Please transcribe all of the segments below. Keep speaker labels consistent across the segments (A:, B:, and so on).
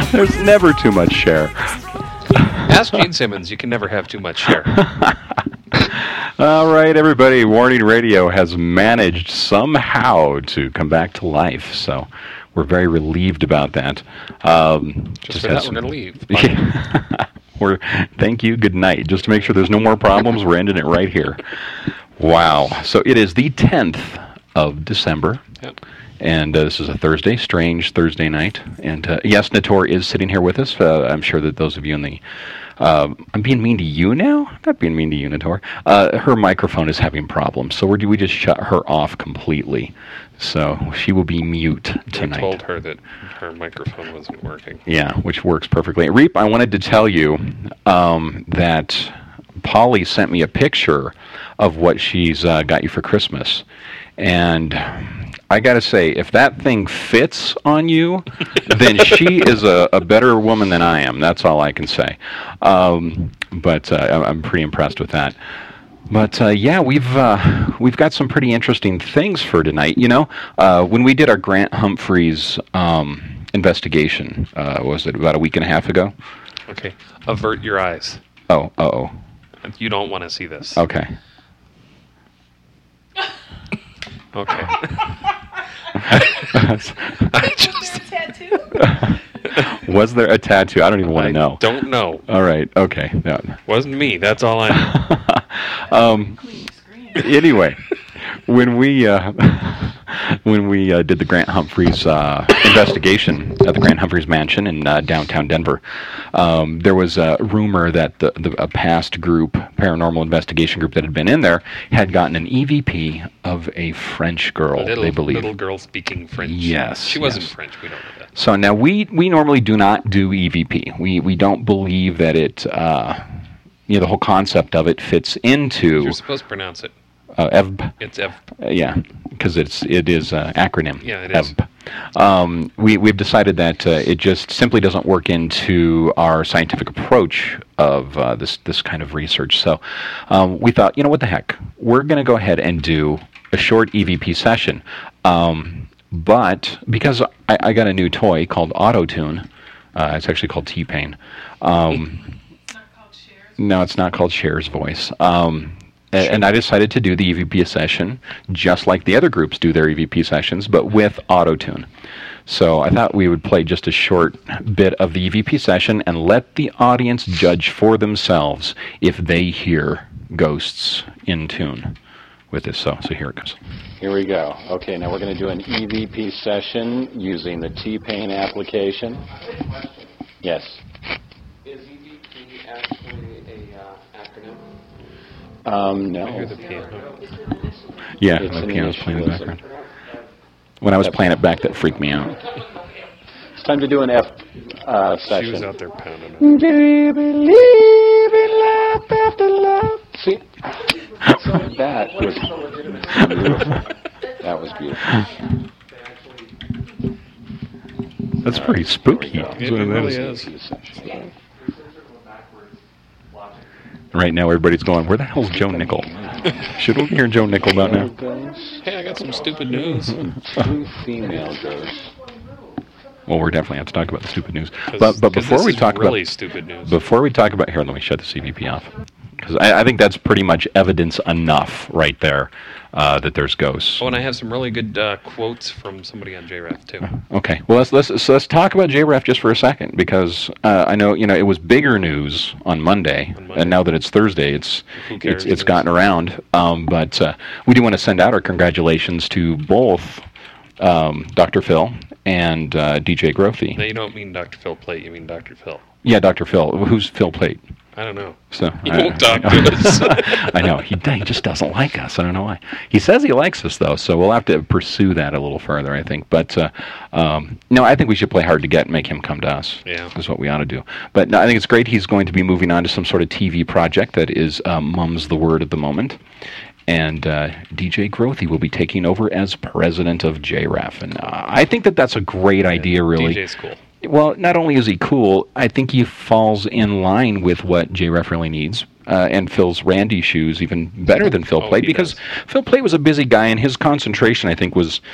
A: There's never too much Cher.
B: Ask Gene Simmons. You can never have too much Cher.
A: All right, everybody. Warning Radio has managed somehow to come back to life, so we're very relieved about that.
B: Just for that, we're going to leave.
A: Thank you. Good night. Just to make sure there's no more problems, we're ending it right here. Wow. So it is the 10th of December.
B: Yep.
A: And this is a Thursday, strange Thursday night. And yes, Nator is sitting here with us. I'm sure that those of you in the... I'm being mean to you now? I'm not being mean to you, Nator. Her microphone is having problems, so we just shut her off completely. So she will be mute tonight.
B: I told her that her microphone wasn't working.
A: Yeah, which works perfectly. Reap, I wanted to tell you that Polly sent me a picture of what she's got you for Christmas. And I got to say, if that thing fits on you, then she is a better woman than I am. That's all I can say. But I'm pretty impressed with that. But yeah, we've got some pretty interesting things for tonight. You know, when we did our Grant Humphreys investigation, was it about a week and a half ago?
B: Okay, avert your eyes.
A: Oh.
B: You don't want to see this.
A: Okay.
B: Okay.
A: Was there a tattoo? I don't even want to know.
B: Don't know.
A: All right. Okay. No.
B: Wasn't me. That's all I know.
A: Anyway, when we did the Grant Humphreys investigation at the Grant Humphreys Mansion in downtown Denver, there was a rumor that a past group, paranormal investigation group that had been in there, had gotten an EVP of a French girl, they believe.
B: Little girl speaking French.
A: Yes.
B: She wasn't French. We don't know that.
A: So now we normally do not do EVP. We don't believe that it, the whole concept of it fits into...
B: You're supposed to pronounce it.
A: EVP.
B: It's EVP.
A: Yeah, because it is an acronym.
B: Yeah, it is.
A: EVP. We've decided that it just simply doesn't work into our scientific approach of this kind of research. So we thought, you know what the heck, we're going to go ahead and do a short EVP session. But because I got a new toy called AutoTune, it's actually called T-Pain.
C: It's not called Cher's.
A: No, it's not called Cher's Voice. And I decided to do the EVP session just like the other groups do their EVP sessions, but with AutoTune. So I thought we would play just a short bit of the EVP session and let the audience judge for themselves if they hear ghosts in tune with this. So here it goes. Here we go. Okay, now we're going to do an EVP session using the T-Pain application. Yes.
B: Is EVP actually a acronym?
A: No.
B: I hear the piano.
A: Yeah, the piano's playing in the background. When I was playing it back, that freaked me out. It's time to do an F session.
B: She was out there pounding it.
A: Do you believe in life after love? See? That was beautiful. That was beautiful. That's pretty spooky.
B: It really is.
A: Right now, everybody's going, where the hell's Joe Nickel? Should we be hearing Joe Nickel about now?
B: Hey, I got some stupid news.
A: Two female ghosts. Well, we're definitely have to talk about the stupid news. But
B: But
A: before we talk
B: really
A: about
B: stupid news.
A: Before we talk about here, let me shut the CVP off, because I think that's pretty much evidence enough right there that there's ghosts.
B: Oh, and I have some really good quotes from somebody on JREF too.
A: Okay, well let's talk about JREF just for a second, because I know it was bigger news on Monday, and now that it's Thursday, it's gotten around. But we do want to send out our congratulations to both Dr. Phil and DJ Grothy.
B: No, you don't mean Dr. Phil Plate, you mean Dr. Phil.
A: Yeah, Dr. Phil. Who's Phil Plate?
B: I don't know.
A: So
B: he won't talk to us.
A: I know. He just doesn't like us. I don't know why. He says he likes us, though, so we'll have to pursue that a little further, I think. But, no, I think we should play hard to get and make him come to us.
B: Yeah.
A: That's what we ought to do. But no, I think it's great. He's going to be moving on to some sort of TV project that is mum's the word at the moment. And DJ Grothy will be taking over as president of JREF. And I think that's a great idea, really.
B: DJ's cool.
A: Well, not only is he cool, I think he falls in line with what JREF really needs, and fills Randy's shoes even better than Phil Plate, because Phil Plate was a busy guy, and his concentration, I think, was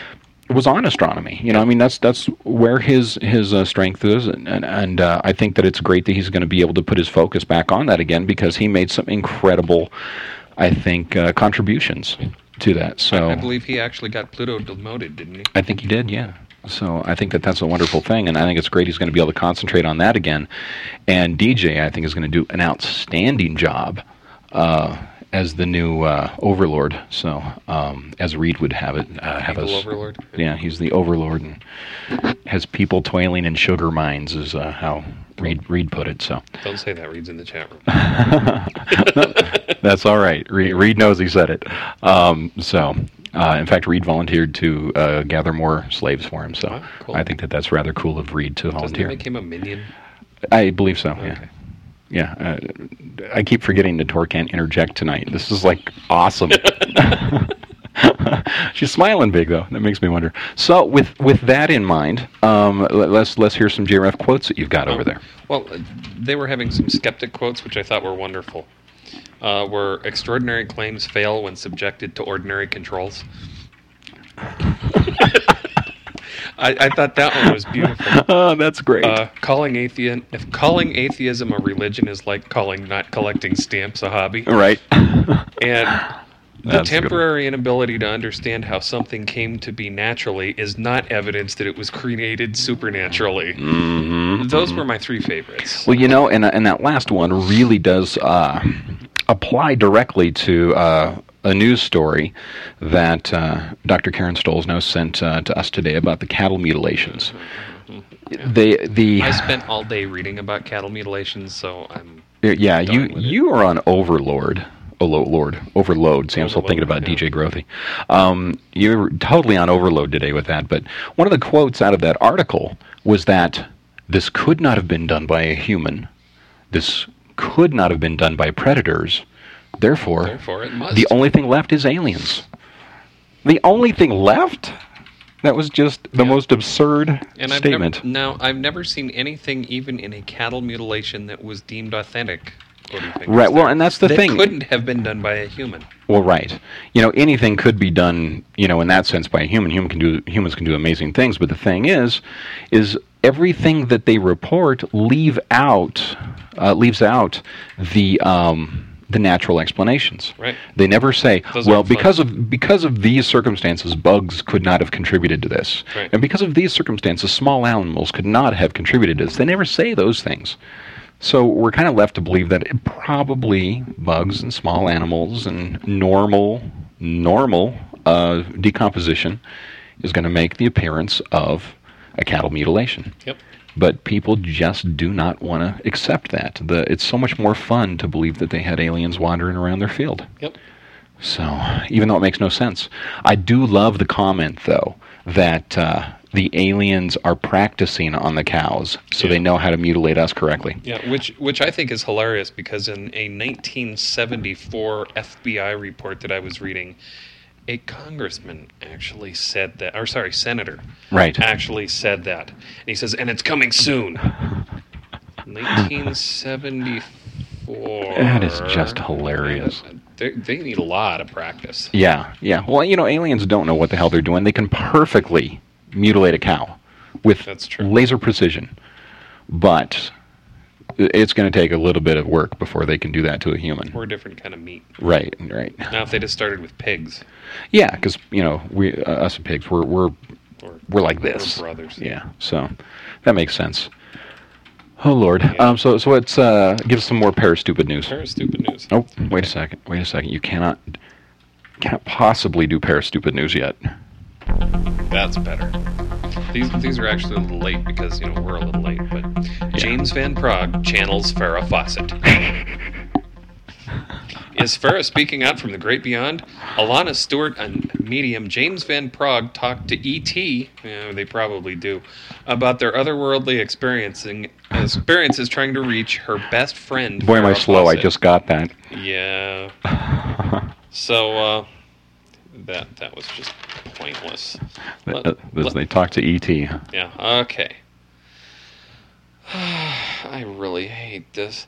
A: was on astronomy. You know, I mean, that's where his strength is, and I think that it's great that he's going to be able to put his focus back on that again because he made some incredible, I think, contributions to that. So
B: I believe he actually got Pluto demoted, didn't he?
A: I think he did, yeah. So I think that that's a wonderful thing, and I think it's great he's going to be able to concentrate on that again. And DJ, I think, is going to do an outstanding job as the new overlord. So as Reed would have it, have us.
B: Overlord.
A: Yeah, he's the overlord and has people toiling in sugar mines, is how Reed put it. So
B: Don't say that. Reed's in the chat room.
A: that's all right. Reed knows he said it. In fact, Reed volunteered to gather more slaves for him. So
B: Oh, cool.
A: I think that that's rather cool of Reed to
B: Doesn't it
A: volunteer.
B: make him a minion?
A: I believe so. Yeah.
B: Okay.
A: Yeah. I keep forgetting that Tor can't interject tonight. This is like awesome. She's smiling big though. That makes me wonder. So with that in mind, let's hear some JRF quotes that you've got over there.
B: Well, they were having some skeptic quotes, which I thought were wonderful. Where extraordinary claims fail when subjected to ordinary controls. I thought that one was beautiful.
A: Oh, that's great.
B: If calling atheism a religion is like calling not collecting stamps a hobby.
A: Right.
B: And the
A: That's a good
B: temporary inability to understand how something came to be naturally is not evidence that it was created supernaturally. Those were my three favorites.
A: Well, you know, and that last one really does apply directly to a news story that Dr. Karen Stolzno sent to us today about the cattle mutilations.
B: I spent all day reading about cattle mutilations, so I'm
A: yeah,
B: done with it.
A: you are on Overload. See, I'm still thinking about
B: yeah.
A: DJ Grothy. You're totally on overload today with that. But one of the quotes out of that article was that this could not have been done by a human. This could not have been done by predators. Therefore
B: it must.
A: the only thing left is aliens. The only thing left? That was just the most absurd statement.
B: I've never seen anything, even in a cattle mutilation, that was deemed authentic.
A: Right, well, and that's the thing.
B: That couldn't have been done by a human.
A: Well, right. You know, anything could be done, you know, in that sense by a human. Humans can do amazing things, but the thing is everything that they report leaves out the natural explanations.
B: Right.
A: They never say,
B: Those
A: well,
B: aren't fun.
A: because of these circumstances, bugs could not have contributed to this.
B: Right.
A: And because of these circumstances, small animals could not have contributed to this. They never say those things. So we're kind of left to believe that probably bugs and small animals and normal decomposition is going to make the appearance of a cattle mutilation.
B: Yep.
A: But people just do not want to accept that. It's so much more fun to believe that they had aliens wandering around their field.
B: Yep.
A: So, even though it makes no sense. I do love the comment, though, that the aliens are practicing on the cows so they know how to mutilate us correctly.
B: Yeah, which I think is hilarious because in a 1974 FBI report that I was reading, a congressman actually said that, or sorry, senator,
A: Right.
B: actually said that. And he says, and it's coming soon. 1974.
A: That is just hilarious.
B: They need a lot of practice.
A: Yeah. Well, you know, aliens don't know what the hell they're doing. They can perfectly mutilate a cow with
B: That's true.
A: laser precision. But it's going to take a little bit of work before they can do that to a human.
B: We're a different kind of meat.
A: Right.
B: Now, if they just started with pigs,
A: Yeah, because, you know, us pigs, we're like this.
B: We're brothers.
A: Yeah, so that makes sense. Oh, Lord. So let's give us some more para-stupid news.
B: Stupid news.
A: Oh, wait a second. You can't possibly do para-stupid news yet.
B: That's better. These are actually a little late because, you know, we're a little late, but James Van Praagh channels Farrah Fawcett. Is Farrah speaking out from the great beyond? Alana Stewart and medium James Van Praagh talked to E.T., they probably do, about their otherworldly experiences trying to reach her best friend.
A: Boy, am I
B: Farrah
A: slow.
B: Fawcett.
A: I just got that.
B: Yeah. So, that was just pointless.
A: They talk to E.T.
B: Yeah, okay. I really hate this.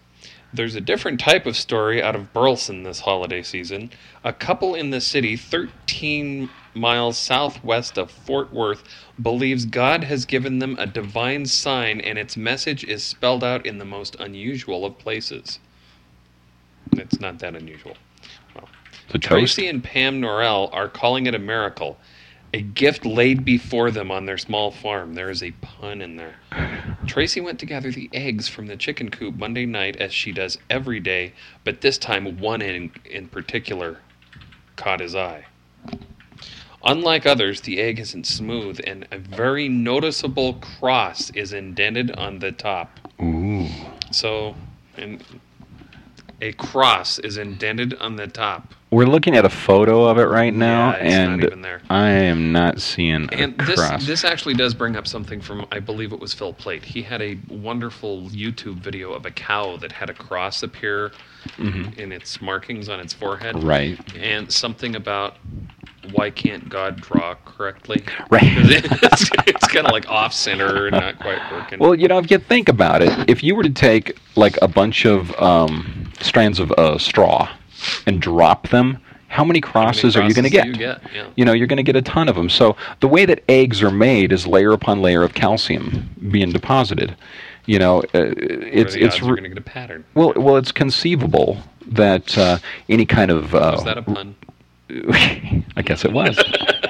B: There's a different type of story out of Burleson this holiday season. A couple in the city, 13 miles southwest of Fort Worth, believes God has given them a divine sign, and its message is spelled out in the most unusual of places. It's not that unusual. Well,
A: The toast?
B: Tracy and Pam Norrell are calling it a miracle. A gift laid before them on their small farm. There is a pun in there. Tracy went to gather the eggs from the chicken coop Monday night, as she does every day, but this time one in particular caught his eye. Unlike others, the egg isn't smooth, and a very noticeable cross is indented on the top.
A: Ooh.
B: So, and a cross is indented on the top.
A: We're looking at a photo of it right now,
B: Yeah, it's
A: and
B: not even there.
A: I am not seeing
B: And
A: a cross.
B: this actually does bring up something from, I believe it was Phil Plait. He had a wonderful YouTube video of a cow that had a cross appear in its markings on its forehead.
A: Right.
B: And something about why can't God draw correctly?
A: Right.
B: it's kind of like off center and not quite working.
A: Well, if you think about it, if you were to take like a bunch of strands of straw and drop them, how many crosses are you going to get?
B: Yeah.
A: You're going to get a ton of them. So the way that eggs are made is layer upon layer of calcium being deposited. It's
B: you're going to get a pattern.
A: well, it's conceivable that any kind of
B: Was that a pun?
A: I guess it was.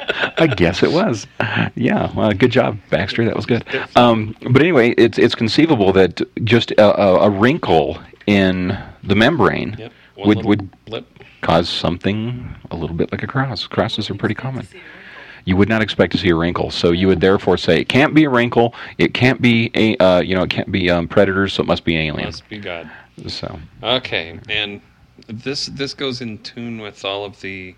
A: Yeah. Well, good job, Baxter. That was good. But anyway, it's conceivable that just a wrinkle in the membrane
B: Yep.
A: would
B: blip.
A: cause something a little bit like a cross. Crosses are pretty common. You would not expect to see a wrinkle, so you would therefore say it can't be a wrinkle. It can't be it can't be predators, so it must be alien.
B: Must be God.
A: So
B: Okay, and this goes in tune with all of the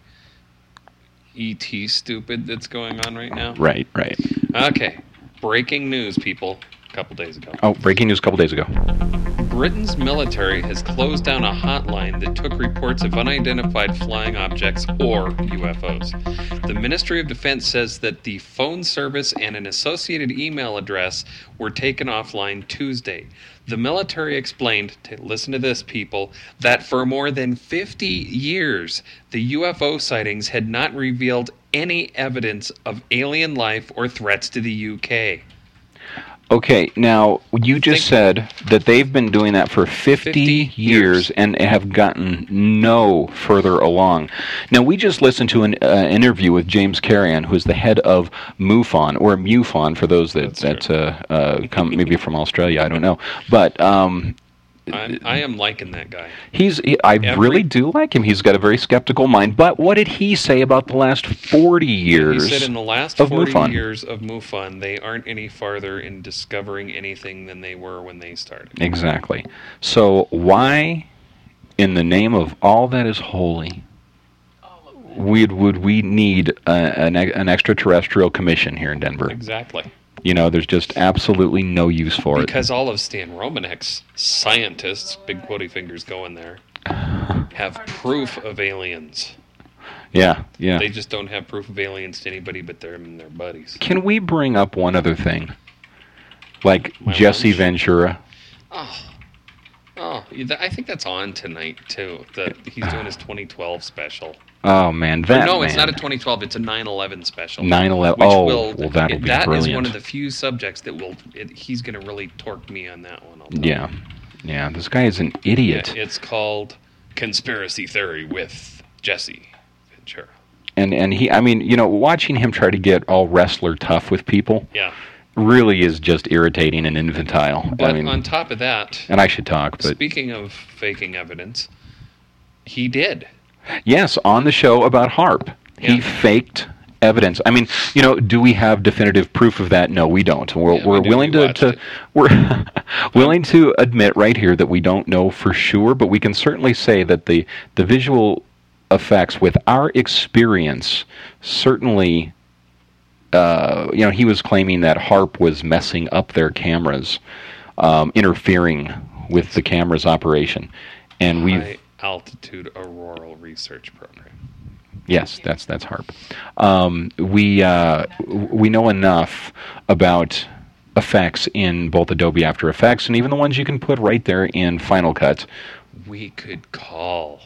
B: ET stupid that's going on right now.
A: right.
B: Okay, breaking news, people. A couple days ago.
A: Oh, breaking news a couple days ago.
B: Britain's military has closed down a hotline that took reports of unidentified flying objects, or UFOs. The Ministry of Defense says that the phone service and an associated email address were taken offline Tuesday. The military explained, listen to this, people, that for more than 50 years, the UFO sightings had not revealed any evidence of alien life or threats to the UK.
A: Okay, now you just said that they've been doing that for 50 years and have gotten no further along. Now, we just listened to an interview with James Carrion, who is the head of MUFON, or MUFON for those that come maybe from Australia, I don't know. But
B: I am liking that guy.
A: I really do like him. He's got a very skeptical mind. But what did he say about the last 40 years?
B: He said in the last
A: of
B: 40
A: MUFON?
B: years of MUFON, they aren't any farther in discovering anything than they were when they started.
A: Exactly. So why, in the name of all that is holy, would we need an extraterrestrial commission here in Denver?
B: Exactly.
A: There's just absolutely no use for it.
B: Because all of Stan Romanek's scientists, big quotey fingers going there, have proof of aliens.
A: Yeah.
B: They just don't have proof of aliens to anybody but them and their buddies.
A: Can we bring up one other thing? Like
B: My
A: Jesse
B: lunch?
A: Ventura.
B: Oh, I think that's on tonight, too. He's doing his 2012 special.
A: Oh, man.
B: No, it's not a 2012. It's a 9/11 special.
A: 9/11.
B: That'll
A: be
B: that
A: brilliant.
B: is one of the few subjects that he's going to really torque me on that one.
A: Yeah. This guy is an idiot.
B: Yeah, it's called Conspiracy Theory with Jesse Ventura.
A: And he, watching him try to get all wrestler tough with people.
B: Yeah.
A: Really is just irritating and infantile.
B: But on top of that,
A: and I should talk, but
B: speaking of faking evidence, he did.
A: Yes, on the show about HARP, he faked evidence. Do we have definitive proof of that? No, we don't. We're willing we're willing to admit right here that we don't know for sure, but we can certainly say that the visual effects with our experience certainly. He was claiming that HARP was messing up their cameras, interfering with the camera's operation, and
B: High Altitude Auroral Research Program.
A: Yes, that's HARP. We know enough about effects in both Adobe After Effects and even the ones you can put right there in Final Cut.
B: We could call.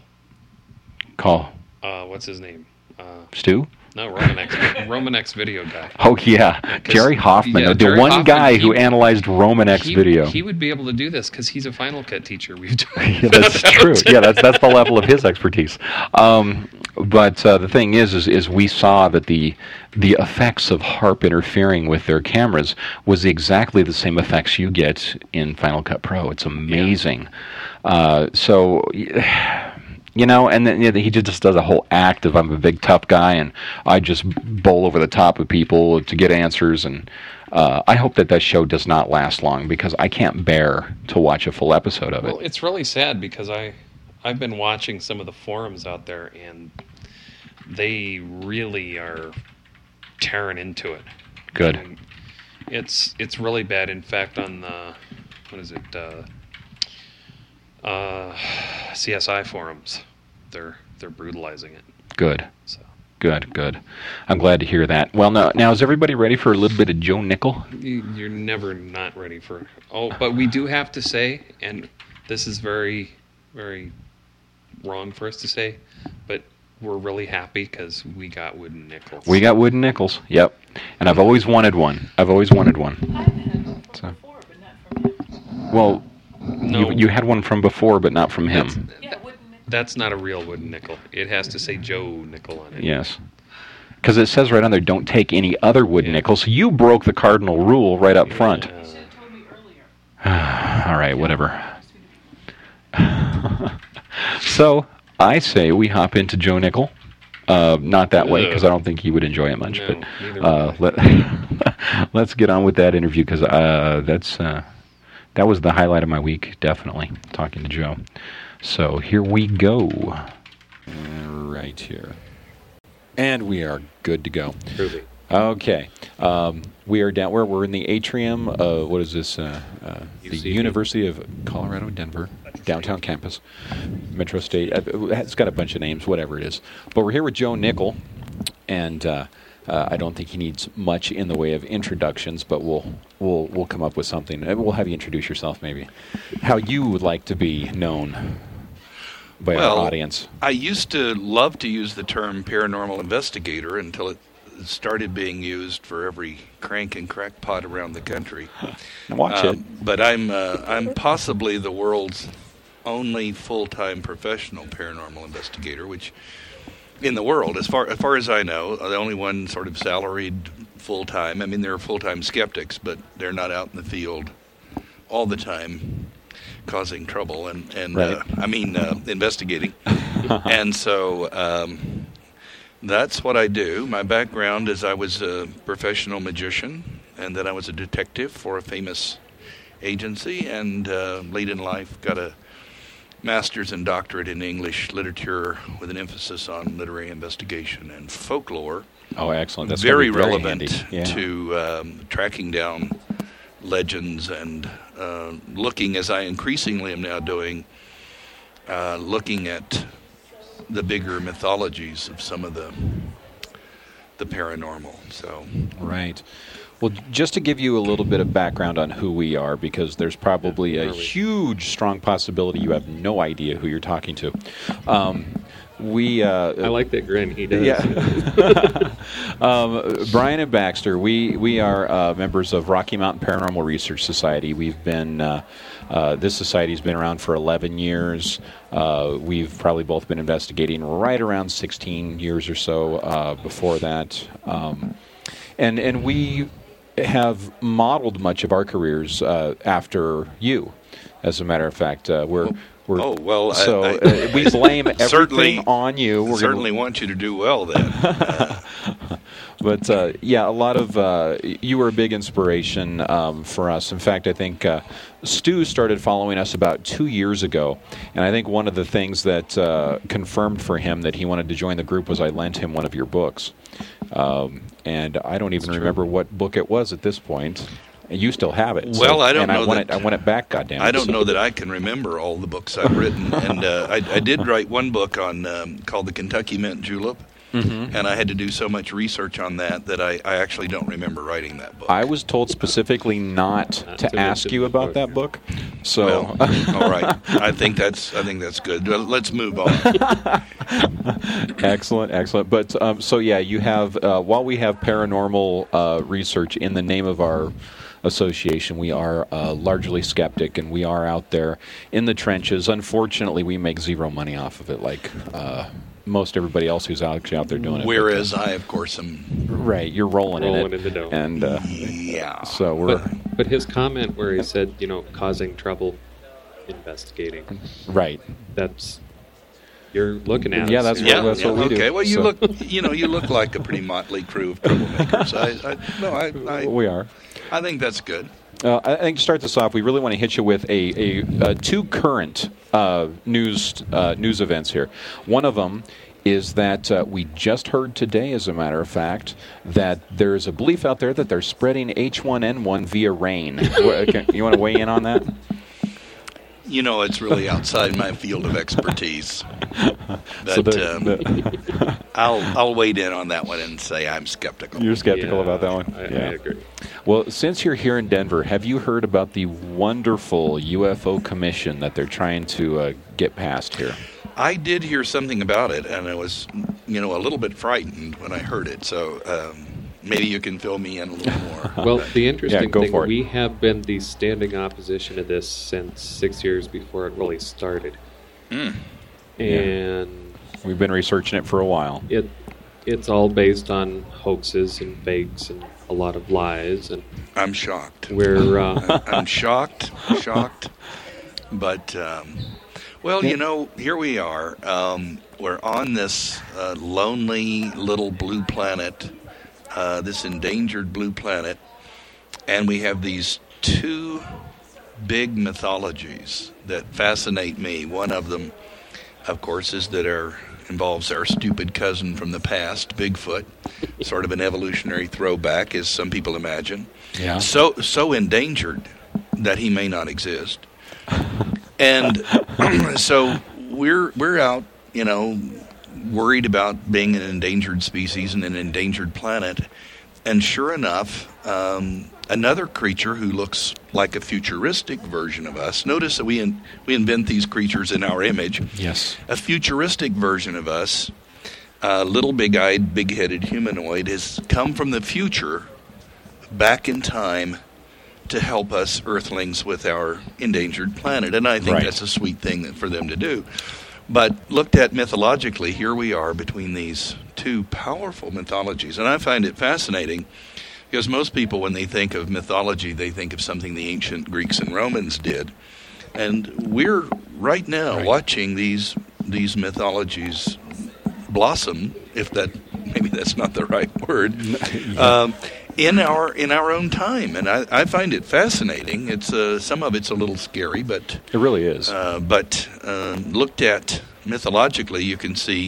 B: What's his name?
A: Stu?
B: No, Romanex video guy.
A: Oh, yeah. Jerry Hoffman, the
B: Jerry
A: one
B: Hoffman,
A: guy who analyzed Romanex video.
B: He would be able to do this because he's a Final Cut teacher. We've
A: Yeah, that's true. Yeah, that's the level of his expertise. But the thing is we saw that the effects of HARP interfering with their cameras was exactly the same effects you get in Final Cut Pro. It's amazing. And then he just does a whole act of I'm a big tough guy and I just bowl over the top of people to get answers. And I hope that show does not last long because I can't bear to watch a full episode of it.
B: Well, it's really sad because I've been watching some of the forums out there and they really are tearing into it.
A: Good.
B: And it's really bad. In fact, on the CSI forums, they're brutalizing it.
A: Good.
B: So.
A: Good. I'm glad to hear that. Well, now is everybody ready for a little bit of Joe Nickel?
B: You're never not ready for. Oh, but we do have to say, and this is very, very wrong for us to say, but we're really happy because we got wooden nickels.
A: We got wooden nickels. Yep. And I've always wanted one.
C: I've had one from before, but not from him.
A: Well.
B: No.
A: You had one from before, but not from him.
B: That's not a real wooden nickel. It has to say Joe Nickel on it.
A: Yes. Because it says right on there, don't take any other wooden nickels. You broke the cardinal rule right up front.
C: You should have told me earlier.
A: All right, whatever. So, I say we hop into Joe Nickel. Not that way, because I don't think he would enjoy it much.
B: No,
A: but let's get on with that interview, because that was the highlight of my week, definitely, talking to Joe. So here we go. Right here. And we are good to go.
B: Really?
A: Okay. We are down where we're in the atrium of, what is this? The University of Colorado, Denver, downtown campus, Metro State. It's got a bunch of names, whatever it is. But we're here with Joe Nickel, and I don't think he needs much in the way of introductions, but we'll come up with something. We'll have you introduce yourself, maybe. How you would like to be known by our audience.
D: I used to love to use the term paranormal investigator until it started being used for every crank and crackpot around the country.
A: Watch it.
D: But I'm possibly the world's only full-time professional paranormal investigator, which in the world, as far as I know, the only one sort of salaried full-time. I mean, there are full-time skeptics, but they're not out in the field all the time causing trouble and
A: right.
D: Investigating. And so that's what I do. My background is I was a professional magician, and then I was a detective for a famous agency, and late in life got a master's and doctorate in English literature with an emphasis on literary investigation and folklore.
A: Oh, excellent. That's
D: very
A: very
D: relevant
A: handy.
D: to tracking down legends and looking, as I increasingly am now doing, looking at the bigger mythologies of some of the paranormal. So
A: right. Well, just to give you a little bit of background on who we are, because there's probably a huge, strong possibility you have no idea who you're talking to.
B: I like that grin. He does.
A: Yeah. Brian and Baxter, we are members of Rocky Mountain Paranormal Research Society. We've been this society's been around for 11 years. We've probably both been investigating right around 16 years or so before that, and we have modeled much of our careers after you. As a matter of fact, we blame everything on you.
D: We certainly want you to do well then.
A: But a lot of you were a big inspiration for us. In fact, I think Stu started following us about 2 years ago, and I think one of the things that confirmed for him that he wanted to join the group was I lent him one of your books, and I don't even remember what book it was at this point. And you still have it.
D: Well, I don't know.
A: I want it back, goddammit.
D: I don't know that I can remember all the books I've written. And I did write one book on called The Kentucky Mint Julep. and I had to do so much research on that I actually don't remember writing that book.
A: I was told specifically not to ask you about that book. So,
D: well, all right, I think that's good. Let's move on.
A: Excellent. But so yeah, you have while we have paranormal research in the name of our association, we are largely skeptic, and we are out there in the trenches. Unfortunately, we make zero money off of it, like most everybody else who's actually out there doing it.
D: Whereas I, of course, am
A: right. You're rolling in
B: in the dough.
A: and
D: yeah.
A: So we're
B: But his comment where he said, causing trouble investigating.
A: right.
B: That's you're looking at.
A: Yeah,
B: us,
A: that's what we do.
D: Okay, well, you
A: So-
D: look like a pretty motley crew of troublemakers.
A: We are.
D: I think that's good.
A: I think to start this off, we really want to hit you with a two current news events here. One of them is that we just heard today, as a matter of fact, that there's a belief out there that they're spreading H1N1 via rain. You want to weigh in on that?
D: It's really outside my field of expertise.
A: So
D: But I'll wade in on that one and say I'm skeptical.
A: You're skeptical about that one?
B: I agree.
A: Well, since you're here in Denver, have you heard about the wonderful UFO commission that they're trying to get passed here?
D: I did hear something about it, and I was, a little bit frightened when I heard it. So maybe you can fill me in a little more.
B: Well, the interesting
A: go
B: thing,
A: for it.
B: we have been the standing opposition to this since 6 years before it really started. And
A: We've been researching it for a while.
B: it's all based on hoaxes and fakes and a lot of lies. And
D: I'm shocked.
B: we're
D: I'm shocked. But, here we are. We're on this lonely little blue planet, this endangered blue planet, and we have these two big mythologies that fascinate me. One of them, of course, is that involves our stupid cousin from the past, Bigfoot, sort of an evolutionary throwback, as some people imagine.
A: Yeah.
D: So endangered that he may not exist. And so we're out, worried about being an endangered species and an endangered planet. And sure enough, another creature who looks like a futuristic version of us. Notice that we invent these creatures in our image.
A: Yes.
D: A futuristic version of us, a little big-eyed, big-headed humanoid, has come from the future back in time to help us Earthlings with our endangered planet. And I think
A: Right.
D: that's a sweet thing for them to do. But looked at mythologically, here we are between these two powerful mythologies. And I find it fascinating because most people, when they think of mythology, they think of something the ancient Greeks and Romans did. And we're right now watching these mythologies blossom, if maybe that's not the right word, in our own time. And I find it fascinating. It's some of it's a little scary, but
A: It really is.
D: But looked at mythologically, you can see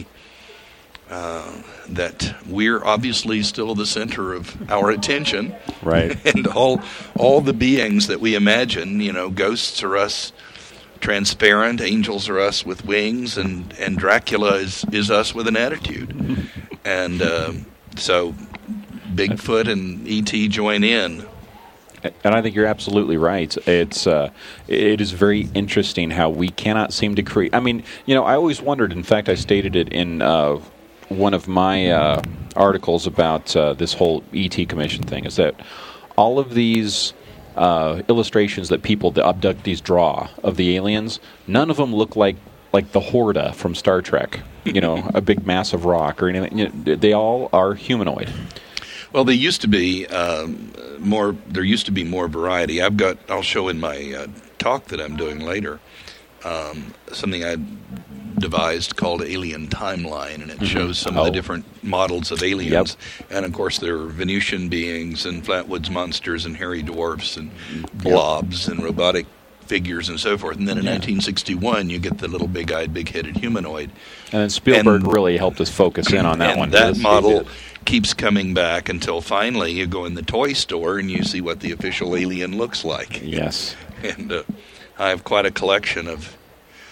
D: that we're obviously still the center of our attention.
A: Right.
D: And all the beings that we imagine, ghosts are us transparent, angels are us with wings, and Dracula is us with an attitude. And so Bigfoot and E.T. join in.
A: And I think you're absolutely right. It is very interesting how we cannot seem to create. I mean, I always wondered. In fact, I stated it in one of my articles about this whole ET Commission thing. Is that all of these illustrations that people, the abductees, draw of the aliens, none of them look like the Horda from Star Trek. A big massive rock or anything. They all are humanoid.
D: Well, there used to be more variety. I'll show in my talk that I'm doing later something I devised called Alien Timeline, and it shows some of the different models of aliens.
A: Yep.
D: And of course, there are Venusian beings and Flatwoods monsters and hairy dwarfs and blobs and robotic figures and so forth. And then in 1961, you get the little big-eyed, big-headed humanoid.
A: And then Spielberg really helped us focus in on that
D: and
A: one.
D: that
B: Yes, he
D: model
B: did.
D: keeps coming back until finally you go in the toy store and you see what the official alien looks like.
A: Yes.
D: And I have quite a collection of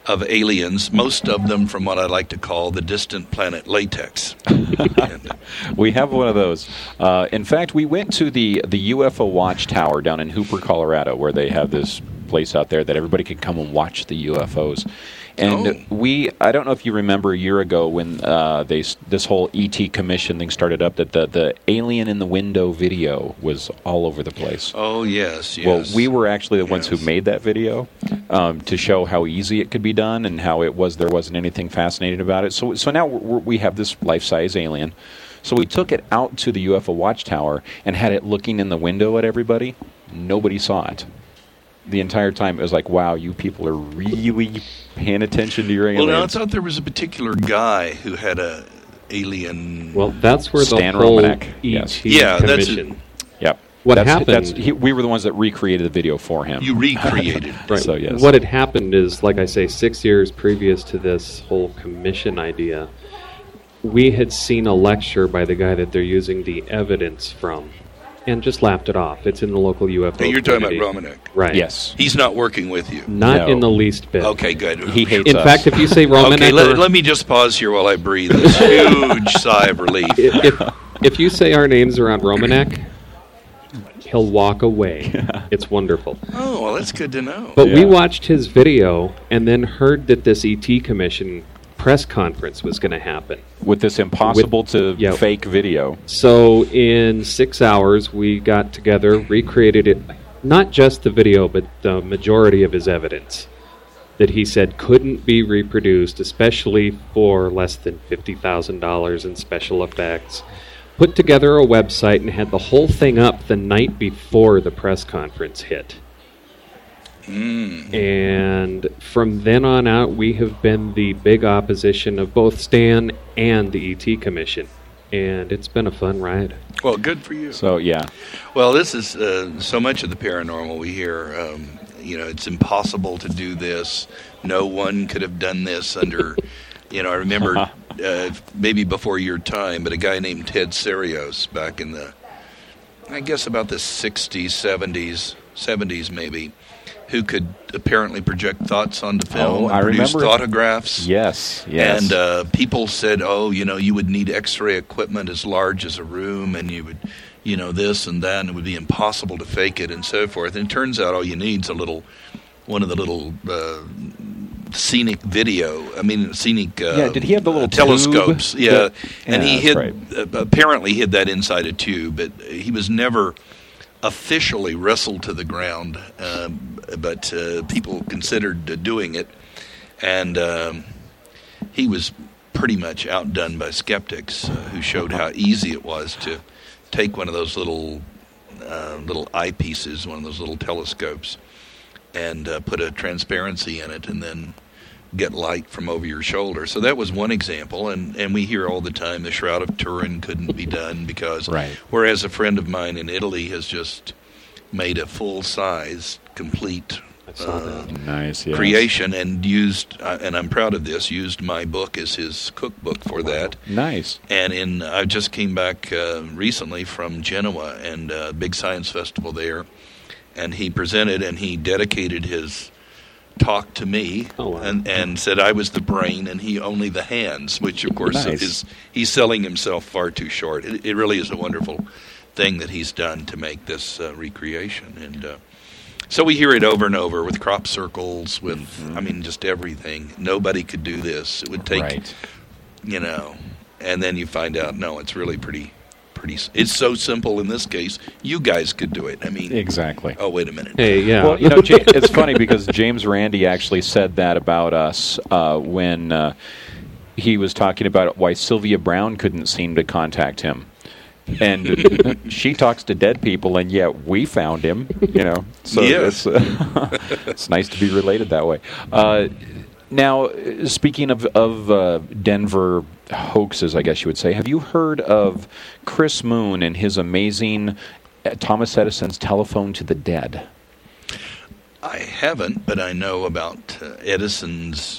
D: of aliens, most of them from what I like to call the distant planet Latex. And,
A: We have one of those. In fact, we went to the UFO Watchtower down in Hooper, Colorado, where they have this place out there that everybody can come and watch the UFOs. And I don't know if you remember a year ago when this whole ET commission thing started up, that the alien in the window video was all over the place.
D: oh, yes.
A: Well, we were actually the ones who made that video to show how easy it could be done and how there wasn't anything fascinating about it. So now we have this life-size alien. So we took it out to the UFO Watchtower and had it looking in the window at everybody. Nobody saw it. The entire time, it was like, wow, you people are really paying attention to your aliens.
D: Well, now I thought there was a particular guy who had a alien.
E: Well, that's where
A: Stan
E: the whole
A: Romanek,
E: ET
A: yes.
D: Yeah, that's
E: commission.
A: Yep.
E: What happened?
A: We were the ones that recreated the video for him.
D: You recreated.
E: Right.
A: So, yes.
E: What had happened is, like I say, 6 years previous to this whole commission idea, we had seen a lecture by the guy that they're using the evidence from, and just laughed it off. It's in the local UFO
D: Hey, you're talking about
E: community.
D: Romanek.
E: Right.
A: Yes.
D: He's not working with you.
E: Not
A: No.
E: in the least bit.
D: Okay, good.
A: He hates
E: In
A: us.
E: fact, if you say Romanek,
D: Okay,
E: or-
D: let me just pause here while I breathe this huge sigh of relief.
E: if you say our names around Romanek, he'll walk away. It's wonderful.
D: Oh, well, that's good to know.
E: But we
A: Yeah.
E: watched his video and then heard that this ET commission press conference was going to happen.
A: With this impossible to
E: yeah.
A: fake video.
E: So in 6 hours, we got together, recreated it, not just the video, but the majority of his evidence that he said couldn't be reproduced, especially for less than $50,000 in special effects. Put together a website and had the whole thing up the night before the press conference hit. And from then on out, we have been the big opposition of both Stan and the ET Commission. And it's been a fun ride.
D: Well, good for you.
A: So, yeah.
D: Well, this is so much of the paranormal we hear. It's impossible to do this. No one could have done this under, I remember maybe before your time, but a guy named Ted Serios back in I guess about the 60s, 70s maybe, who could apparently project thoughts onto film
A: I
D: and produce
A: remember.
D: photographs.
A: Yes.
D: And people said, you would need X-ray equipment as large as a room, and you would, this and that, and it would be impossible to fake it, and so forth. And it turns out all you need is one of the little scenic
A: did he have the little
D: telescopes?
A: tube?
D: Yeah, and he
A: that's
D: hid
A: right.
D: apparently hid that inside a tube, but he was never officially wrestled to the ground, but people considered doing it, and he was pretty much outdone by skeptics who showed how easy it was to take one of those little eyepieces, one of those little telescopes, and put a transparency in it, and then get light from over your shoulder. So that was one example, and we hear all the time the Shroud of Turin couldn't be done because, whereas a friend of mine in Italy has just made a full-size, complete
A: nice, yes.
D: creation and used, and I'm proud of this, used my book as his cookbook for that.
A: Nice.
D: And I just came back recently from Genoa and a big science festival there, and he presented and he dedicated his talk to me and said I was the brain and he only the hands, which of course he's selling himself far too short. It really is a wonderful thing that he's done to make this recreation. And so we hear it over and over with crop circles, with just everything. Nobody could do this. It would take, and then you find out, no, it's really pretty. It's so simple in this case. You guys could do it.
A: Exactly.
D: Oh, wait a minute.
E: Hey, yeah.
A: Well, it's funny because James Randi actually said that about us when he was talking about why Sylvia Browne couldn't seem to contact him. And she talks to dead people, and yet we found him, So
D: yes.
A: it's nice to be related that way. Now, speaking of Denver hoaxes, I guess you would say, have you heard of Chris Moon and his amazing Thomas Edison's telephone to the dead?
D: I haven't, but I know about Edison's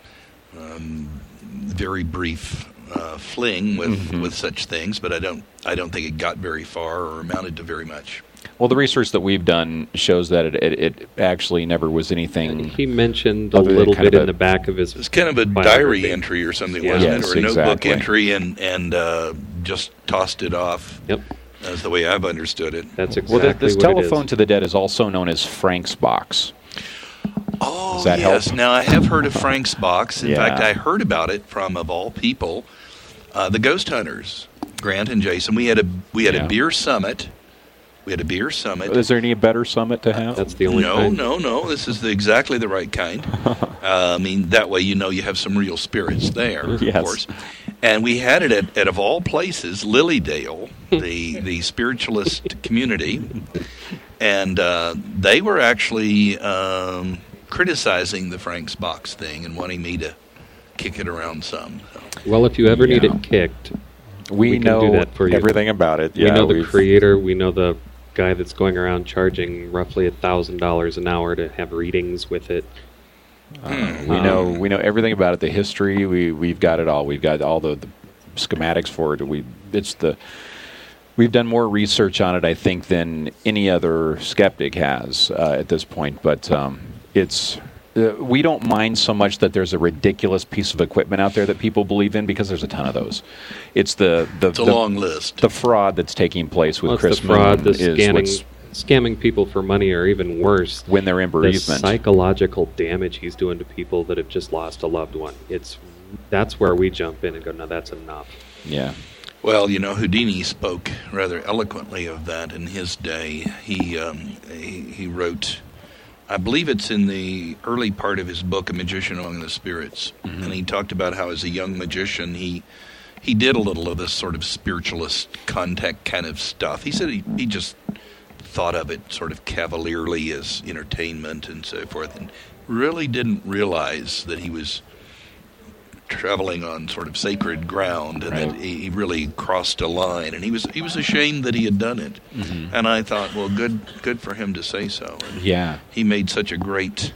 D: very brief fling with such things, but I don't think it got very far or amounted to very much.
A: Well, the research that we've done shows that it actually never was anything.
E: He mentioned a
A: Other than
E: little
A: kind
E: bit
A: of
E: in the back of his
D: It's kind of a
E: biography.
D: diary entry or something,
E: Yeah.
D: wasn't
A: Yes,
D: it? Or a notebook
A: exactly.
D: entry and just tossed it off.
E: Yep,
D: That's the way I've understood it.
E: that's
A: Well,
E: exactly
A: this
E: what it
A: telephone
E: is.
A: to the dead is also known as Frank's box.
D: Oh,
A: Does that
D: yes.
A: help?
D: Now, I have heard of Frank's box. In
A: Yeah.
D: fact, I heard about it from, of all people, the Ghost Hunters, Grant and Jason. We had a
A: Yeah.
D: beer summit. We had a beer summit.
A: Is there any better summit to have?
E: That's the only
D: No,
E: kind.
D: no. This is exactly the right kind. I mean, that way you know you have some real spirits there,
A: Yes.
D: of course. And we had it at of all places, Lilydale, the spiritualist community. And they were actually criticizing the Frank's box thing and wanting me to kick it around some. So.
E: Well, if you ever need
A: Yeah.
E: it kicked,
A: we
E: can
A: know
E: do that for you.
A: everything about it.
E: we
A: Yeah,
E: know the
A: we've-
E: creator, we know the guy that's going around charging roughly $1,000 an hour to have readings with it.
A: We know everything about it. The history, we've got it all. We've got all the schematics for it. We've done more research on it, I think, than any other skeptic has at this point. But we don't mind so much that there's a ridiculous piece of equipment out there that people believe in, because there's a ton of those. It's
D: It's a long list.
A: the fraud that's taking place with
E: Well, it's
A: Chris
E: the fraud,
A: Moon
E: the
A: is what's
E: scamming people for money, or even worse,
A: when they're in
E: the
A: bereavement.
E: psychological damage he's doing to people that have just lost a loved one. That's where we jump in and go, no, that's enough.
A: Yeah.
D: Well, Houdini spoke rather eloquently of that in his day. He wrote, I believe it's in the early part of his book, A Magician Among the Spirits, and he talked about how as a young magician he did a little of this sort of spiritualist contact kind of stuff. He said he just thought of it sort of cavalierly as entertainment and so forth, and really didn't realize that he was traveling on sort of sacred ground, and that he really crossed a line, and he was ashamed that he had done it. And I thought, well, good for him to say so. And
A: Yeah.
D: he made such a great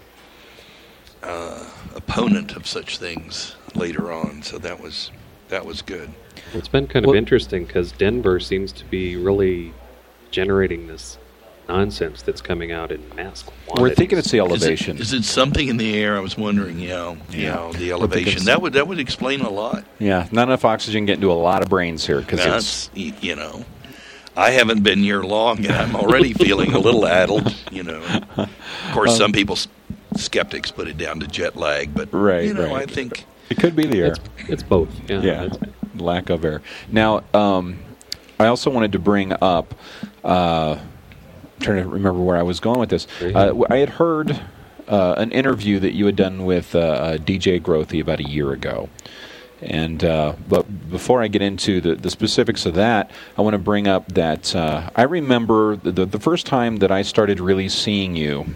D: opponent of such things later on, so that was good.
E: It's been kind of interesting because Denver seems to be really generating this nonsense that's coming out in mass quantities.
A: We're thinking it's the elevation.
D: Is it something in the air? I was wondering. The elevation.
A: it's-
D: That would explain a lot.
A: Yeah, not enough oxygen getting to a lot of brains here, because it's
D: That's I haven't been here long, and I'm already feeling a little addled. Of course, some people skeptics put it down to jet lag, but
A: Right.
D: I think
A: it could be the air.
E: It's both. Yeah.
A: Yeah, lack of air. Now, I also wanted to bring up. Trying to remember where I was going with this. I had heard an interview that you had done with DJ Grothy about a year ago. And but before I get into the specifics of that, I want to bring up that I remember the first time that I started really seeing you.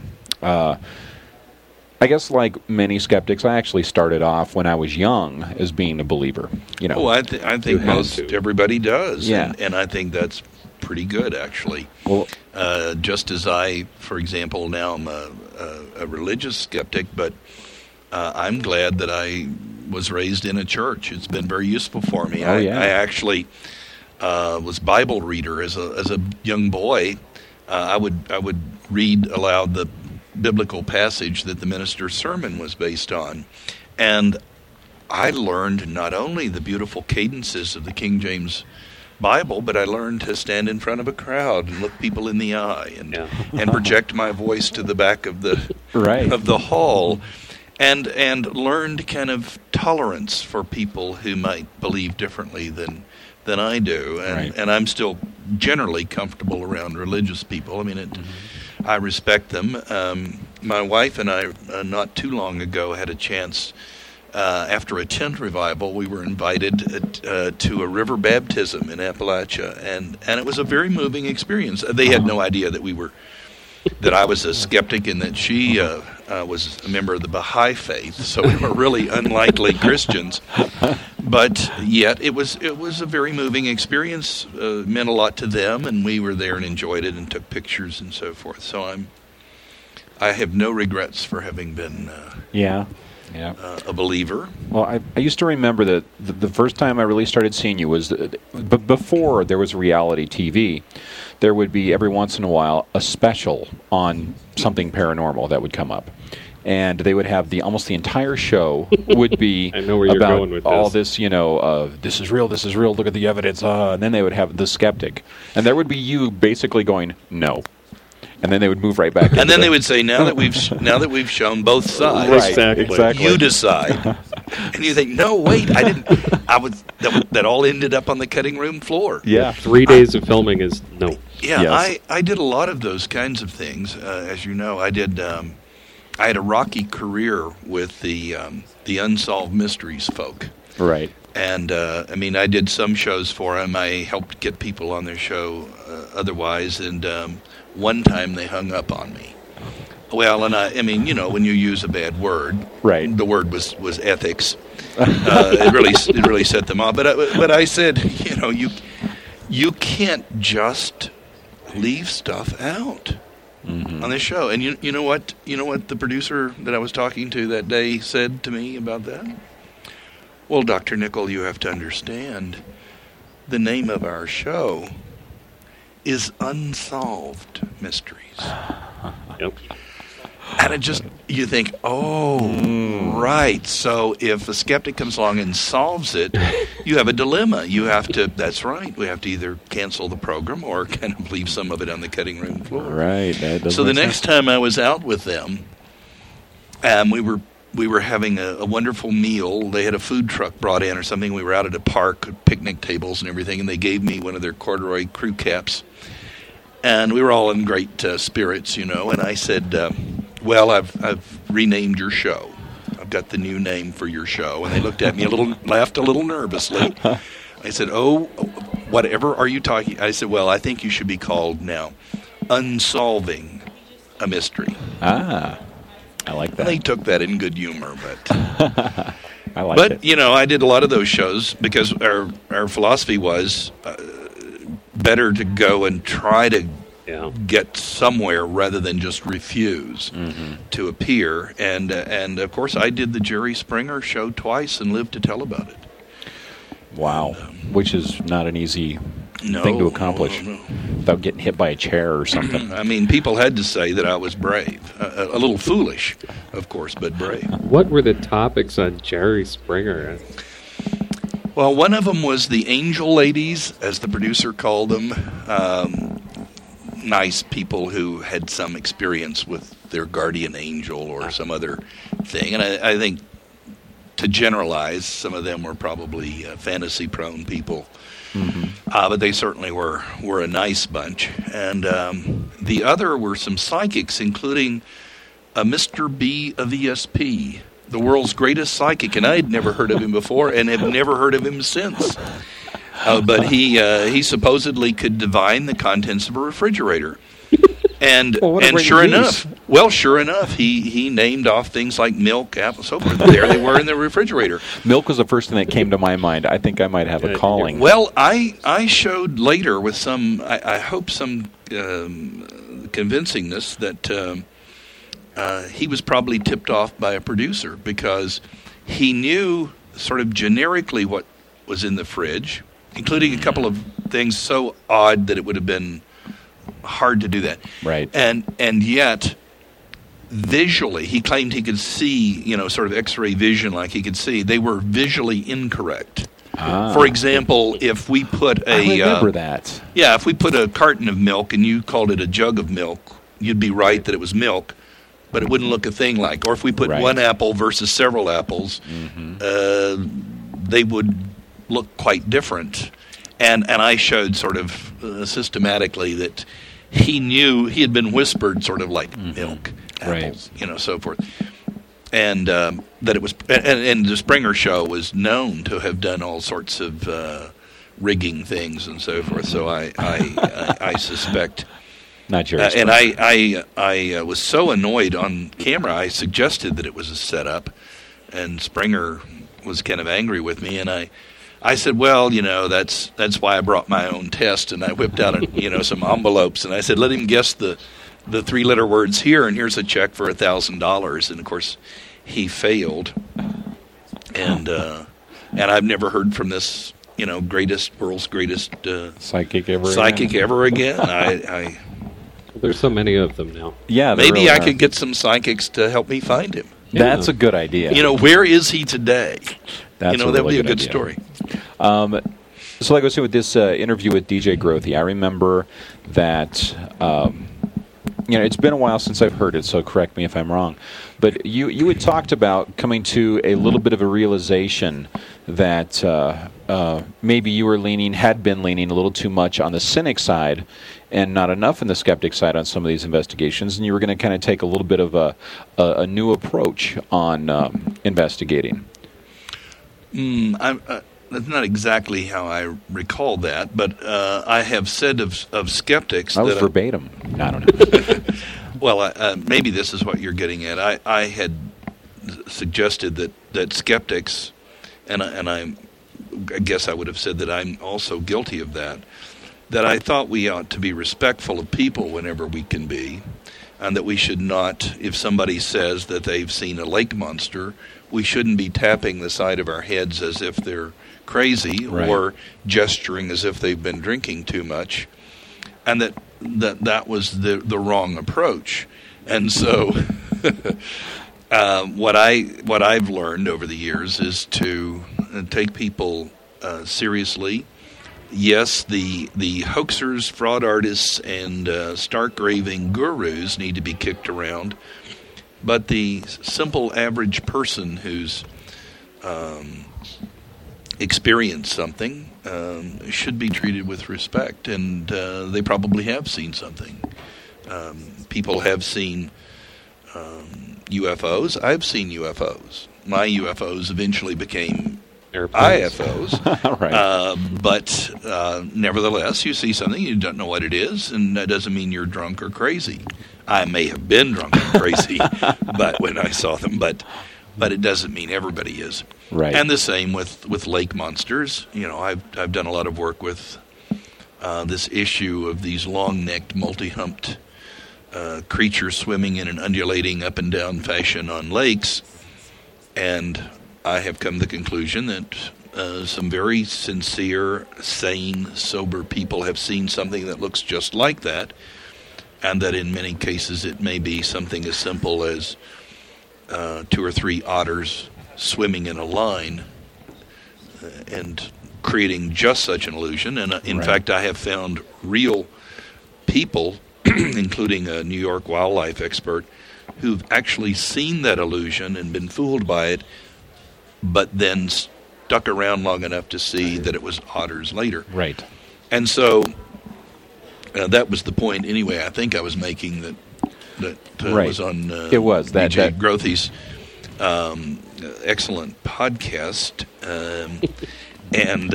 A: I guess, like many skeptics, I actually started off when I was young as being a believer.
D: I think most everybody does.
A: Yeah.
D: And I think that's pretty good, actually.
A: Well,
D: just as I, for example, now I'm a religious skeptic, but I'm glad that I was raised in a church. It's been very useful for me.
A: Oh, yeah.
D: I actually was Bible reader as a young boy. I would read aloud the biblical passage that the minister's sermon was based on, and I learned not only the beautiful cadences of the King James Bible, but I learned to stand in front of a crowd and look people in the eye and project my voice to the back of the
A: Right.
D: of the hall, and learned kind of tolerance for people who might believe differently than I do, and I'm still generally comfortable around religious people. I mean, I respect them. My wife and I, not too long ago, had a chance. After a tent revival, we were invited to a river baptism in Appalachia, and it was a very moving experience. They had no idea that I was a skeptic and that she was a member of the Baha'i faith, so we were really unlikely Christians. But yet, it was a very moving experience. Meant a lot to them, and we were there and enjoyed it and took pictures and so forth. So I have no regrets for having been.
A: yeah. Yeah.
D: a believer.
A: Well, I used to remember that the first time I really started seeing you was before there was reality TV. There would be every once in a while a special on something paranormal that would come up. And they would have almost the entire show would be
E: I know where you're
A: about
E: going with
A: all
E: this.
A: this is real, look at the evidence, and then they would have the skeptic. And there would be you basically going, no. And then they would move right back.
D: And then they would say, now that we've shown both sides,
A: Right, exactly.
D: you decide. And you think, no, wait, I didn't. That all ended up on the cutting room floor.
A: Yeah.
E: 3 days of filming is no.
D: Yeah,
A: Yes.
D: I did a lot of those kinds of things. As you know, I did. I had a rocky career with the Unsolved Mysteries folk.
A: Right.
D: And, I did some shows for them. I helped get people on their show otherwise. And one time they hung up on me. Well, and when you use a bad word,
A: Right.
D: the word was ethics. It really set them off. But I said, you can't just leave stuff out on this show. And you know what the producer that I was talking to that day said to me about that? Well, Dr. Nickel, you have to understand, the name of our show is Unsolved Mysteries.
E: Yep.
D: And you think, right. So if a skeptic comes along and solves it, you have a dilemma. That's right. We have to either cancel the program or kind of leave some of it on the cutting room floor.
A: Right. That does
D: So the
A: make
D: next
A: sense.
D: time I was out with them, we were having a wonderful meal. They had a food truck brought in or something. We were out at a park, picnic tables and everything, and they gave me one of their corduroy crew caps. And we were all in great spirits, and I said, well, I've renamed your show. I've got the new name for your show. And they looked at me laughed a little nervously. I said, oh, whatever are you talking? I said, well, I think you should be called now Unsolving a Mystery.
A: I like that.
D: They took that in good humor, but
A: I like it.
D: I did a lot of those shows because our philosophy was better to go and try to get somewhere rather than just refuse to appear. And of course, I did the Jerry Springer show twice and lived to tell about it.
A: Wow. Which is not an easy
D: No,
A: thing to accomplish
D: no.
A: without getting hit by a chair or something.
D: People had to say that I was brave. A little foolish, of course, but brave.
E: What were the topics on Jerry Springer?
D: Well, one of them was the Angel Ladies, as the producer called them. Nice people who had some experience with their guardian angel or some other thing. And I think, to generalize, some of them were probably fantasy-prone people. But they certainly were a nice bunch. And the other were some psychics, including a Mr. B of ESP, the world's greatest psychic. And I had never heard of him before and have never heard of him since. But he supposedly could divine the contents of a refrigerator. And
A: Well, what a
D: and
A: great
D: sure
A: use.
D: enough, he named off things like milk, apple, so forth. There they were in the refrigerator.
A: Milk was the first thing that came to my mind. I think I might have a calling.
D: Well, I showed later with some, I hope some convincingness that he was probably tipped off by a producer because he knew sort of generically what was in the fridge, including a couple of things so odd that it would have been hard to do that.
A: Right.
D: And yet, visually, he claimed he could see, sort of X-ray vision like he could see. They were visually incorrect. For example, if we put
A: I remember that.
D: Yeah, if we put a carton of milk and you called it a jug of milk, you'd be right that it was milk, but it wouldn't look a thing like. Or if we put
A: Right.
D: one apple versus several apples, they would look quite different. And I showed sort of systematically that he knew, he had been whispered sort of like milk, apples, so forth. And that it was, and the Springer show was known to have done all sorts of rigging things and so forth. So I suspect.
A: Not Jerry
D: And
A: Springer.
D: I was so annoyed on camera, I suggested that it was a setup, and Springer was kind of angry with me, and I said, well, that's why I brought my own test, and I whipped out some envelopes, and I said, let him guess the 3-letter words here, and here's a check for $1,000, and of course he failed, and I've never heard from this world's greatest
A: Psychic ever.
D: psychic ever again. I
E: There's so many of them now.
A: Yeah, there
D: maybe
A: really
D: I
A: are.
D: could get some psychics to help me find him.
A: That's a good idea.
D: Where is he today?
A: That's
D: that would be a good
A: idea.
D: story.
A: So like I was saying with this interview with DJ Grothy, I remember that, it's been a while since I've heard it, so correct me if I'm wrong. But you had talked about coming to a little bit of a realization that maybe you had been leaning a little too much on the cynic side and not enough on the skeptic side on some of these investigations, and you were going to kind of take a little bit of a new approach on investigating.
D: That's not exactly how I recall that, but I have said of skeptics
A: That was
D: that
A: verbatim. I don't know.
D: well, maybe this is what you're getting at. I had suggested that skeptics, and I guess I would have said that I'm also guilty of that I thought we ought to be respectful of people whenever we can be, and that we should not, if somebody says that they've seen a lake monster, we shouldn't be tapping the side of our heads as if they're crazy
A: Right.
D: or gesturing as if they've been drinking too much, and that was the wrong approach. And so what I've learned over the years is to take people seriously. Yes, the hoaxers, fraud artists, and stark raving gurus need to be kicked around, but the simple average person who's experienced something should be treated with respect, and they probably have seen something. People have seen UFOs. I've seen UFOs. My UFOs eventually became
E: Airplanes.
D: IFOs.
A: Right.
D: But nevertheless, you see something, you don't know what it is, and that doesn't mean you're drunk or crazy. I may have been drunk and crazy but when I saw them, but it doesn't mean everybody is.
A: Right.
D: And the same with lake monsters. I've done a lot of work with this issue of these long-necked, multi-humped creatures swimming in an undulating up and down fashion on lakes, and I have come to the conclusion that some very sincere, sane, sober people have seen something that looks just like that, and that in many cases it may be something as simple as 2 or 3 otters swimming in a line and creating just such an illusion. And in
A: Right.
D: fact, I have found real people, including a New York wildlife expert, who've actually seen that illusion and been fooled by it, but then stuck around long enough to see that it was otters later.
A: Right.
D: And so that was the point anyway I think I was making that
A: Right.
D: was on
A: It was, that-
D: DJ
A: that-
D: Grothy's excellent podcast. And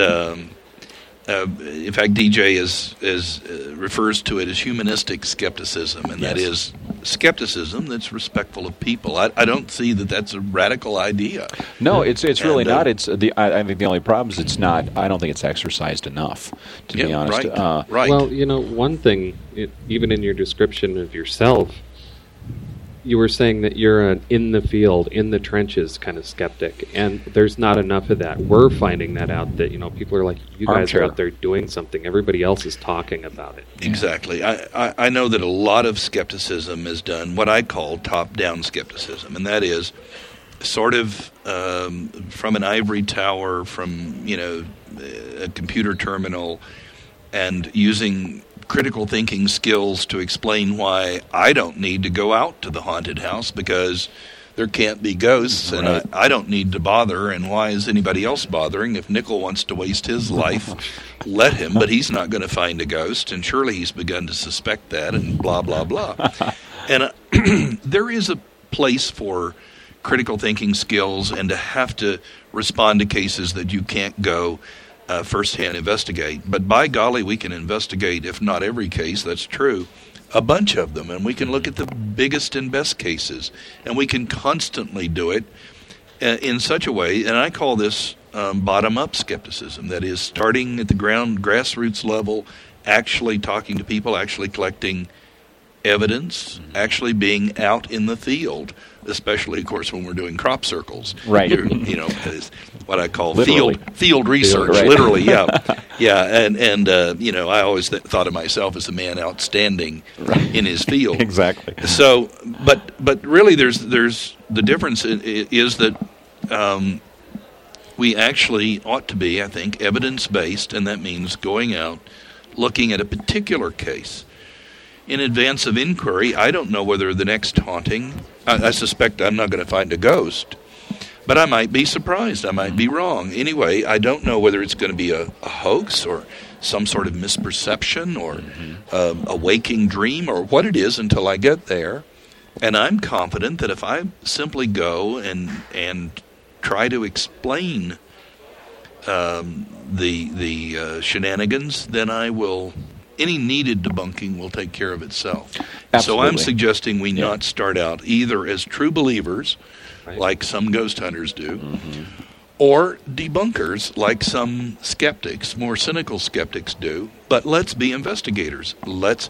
D: in fact, DJ refers to it as humanistic skepticism, and that
A: Yes.
D: is skepticism that's respectful of people. I don't see that that's a radical idea.
A: No, it's really
D: And,
A: not. It's I think the only problem is it's not. I don't think it's exercised enough, to be
D: Yeah,
A: honest.
D: right, right.
E: Well, one thing, even in your description of yourself, you were saying that you're an in the field, in the trenches kind of skeptic, and there's not enough of that. We're finding that out, that people are like, you guys
A: Armchair.
E: are out there doing something. Everybody else is talking about it.
D: Exactly. I know that a lot of skepticism is done what I call top-down skepticism, and that is sort of from an ivory tower, from a computer terminal, and using critical thinking skills to explain why I don't need to go out to the haunted house because there can't be ghosts, and
A: Right.
D: I don't need to bother, and why is anybody else bothering? If Nickel wants to waste his life, let him, but he's not going to find a ghost, and surely he's begun to suspect that, and blah, blah, blah. And there is a place for critical thinking skills and to have to respond to cases that you can't go firsthand investigate. But by golly, we can investigate, if not every case, that's true, a bunch of them, and we can look at the biggest and best cases, and we can constantly do it in such a way, and I call this bottom-up skepticism. That is, starting at the grassroots level, actually talking to people, actually collecting evidence actually being out in the field, especially, of course, when we're doing crop circles.
A: Right.
D: You know, is what I call
A: Literally.
D: field research.
A: right.
D: Literally, yeah. Yeah, and you know, I always thought of myself as a man outstanding in his field.
A: Exactly.
D: So, but really, there's the difference is that we actually ought to be, I think, evidence-based, and that means going out, looking at a particular case. In advance of inquiry, I don't know whether the next haunting, I suspect I'm not going to find a ghost, but I might be surprised. I might be wrong. Anyway, I don't know whether it's going to be a hoax or some sort of misperception or a waking dream or what it is until I get there. And I'm confident that if I simply go and try to explain the shenanigans, then I will. Any needed debunking will take care of itself.
A: Absolutely.
D: So I'm suggesting we not start out either as true believers, like some ghost hunters do, or debunkers, like some skeptics, more cynical skeptics do. But let's be investigators. Let's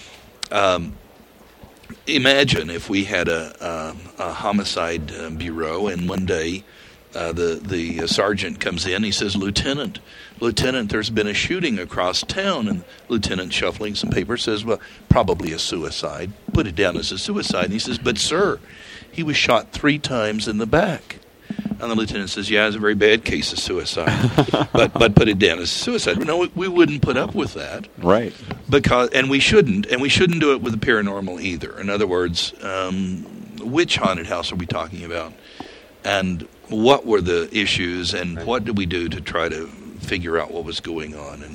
D: imagine if we had a homicide bureau, and one day the sergeant comes in. He says, Lieutenant, there's been a shooting across town. And the lieutenant, shuffling some papers, says, well, probably a suicide. Put it down as a suicide. And he says, but sir, he was shot 3 times in the back. And the lieutenant says, yeah, it's a very bad case of suicide. but put it down as suicide. No, we wouldn't put up with that.
A: Right.
D: And we shouldn't do it with the paranormal either. In other words, which haunted house are we talking about? And what were the issues, and what did we do to try to figure out what was going on?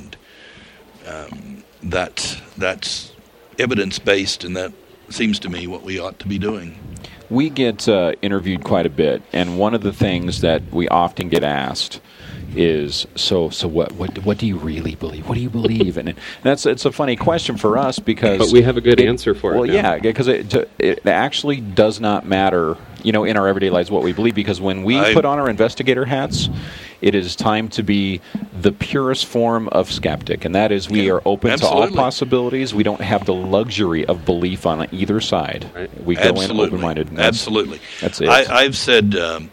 D: And that's evidence-based, and that seems to me what we ought to be doing.
A: We get interviewed quite a bit, and one of the things that we often get asked is, so what do you really believe? What do you believe? And it's a funny question for us because...
E: But we have a good answer for it now.
A: Yeah, because it actually does not matter, in our everyday lives what we believe, because when we put on our investigator hats, it is time to be the purest form of skeptic, and that is we are open to all possibilities. We don't have the luxury of belief on either side. Right. We go in open-minded.
D: Absolutely.
A: That's it.
D: I've said,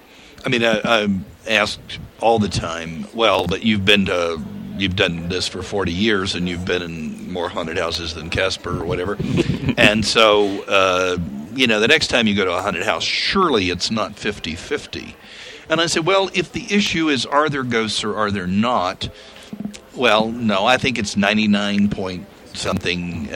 D: I'm asked all the time, well, but you've done this for 40 years, and you've been in more haunted houses than Casper or whatever. And so, the next time you go to a haunted house, surely it's not 50-50. And I said, well, if the issue is are there ghosts or are there not, well, no, I think it's 99 point something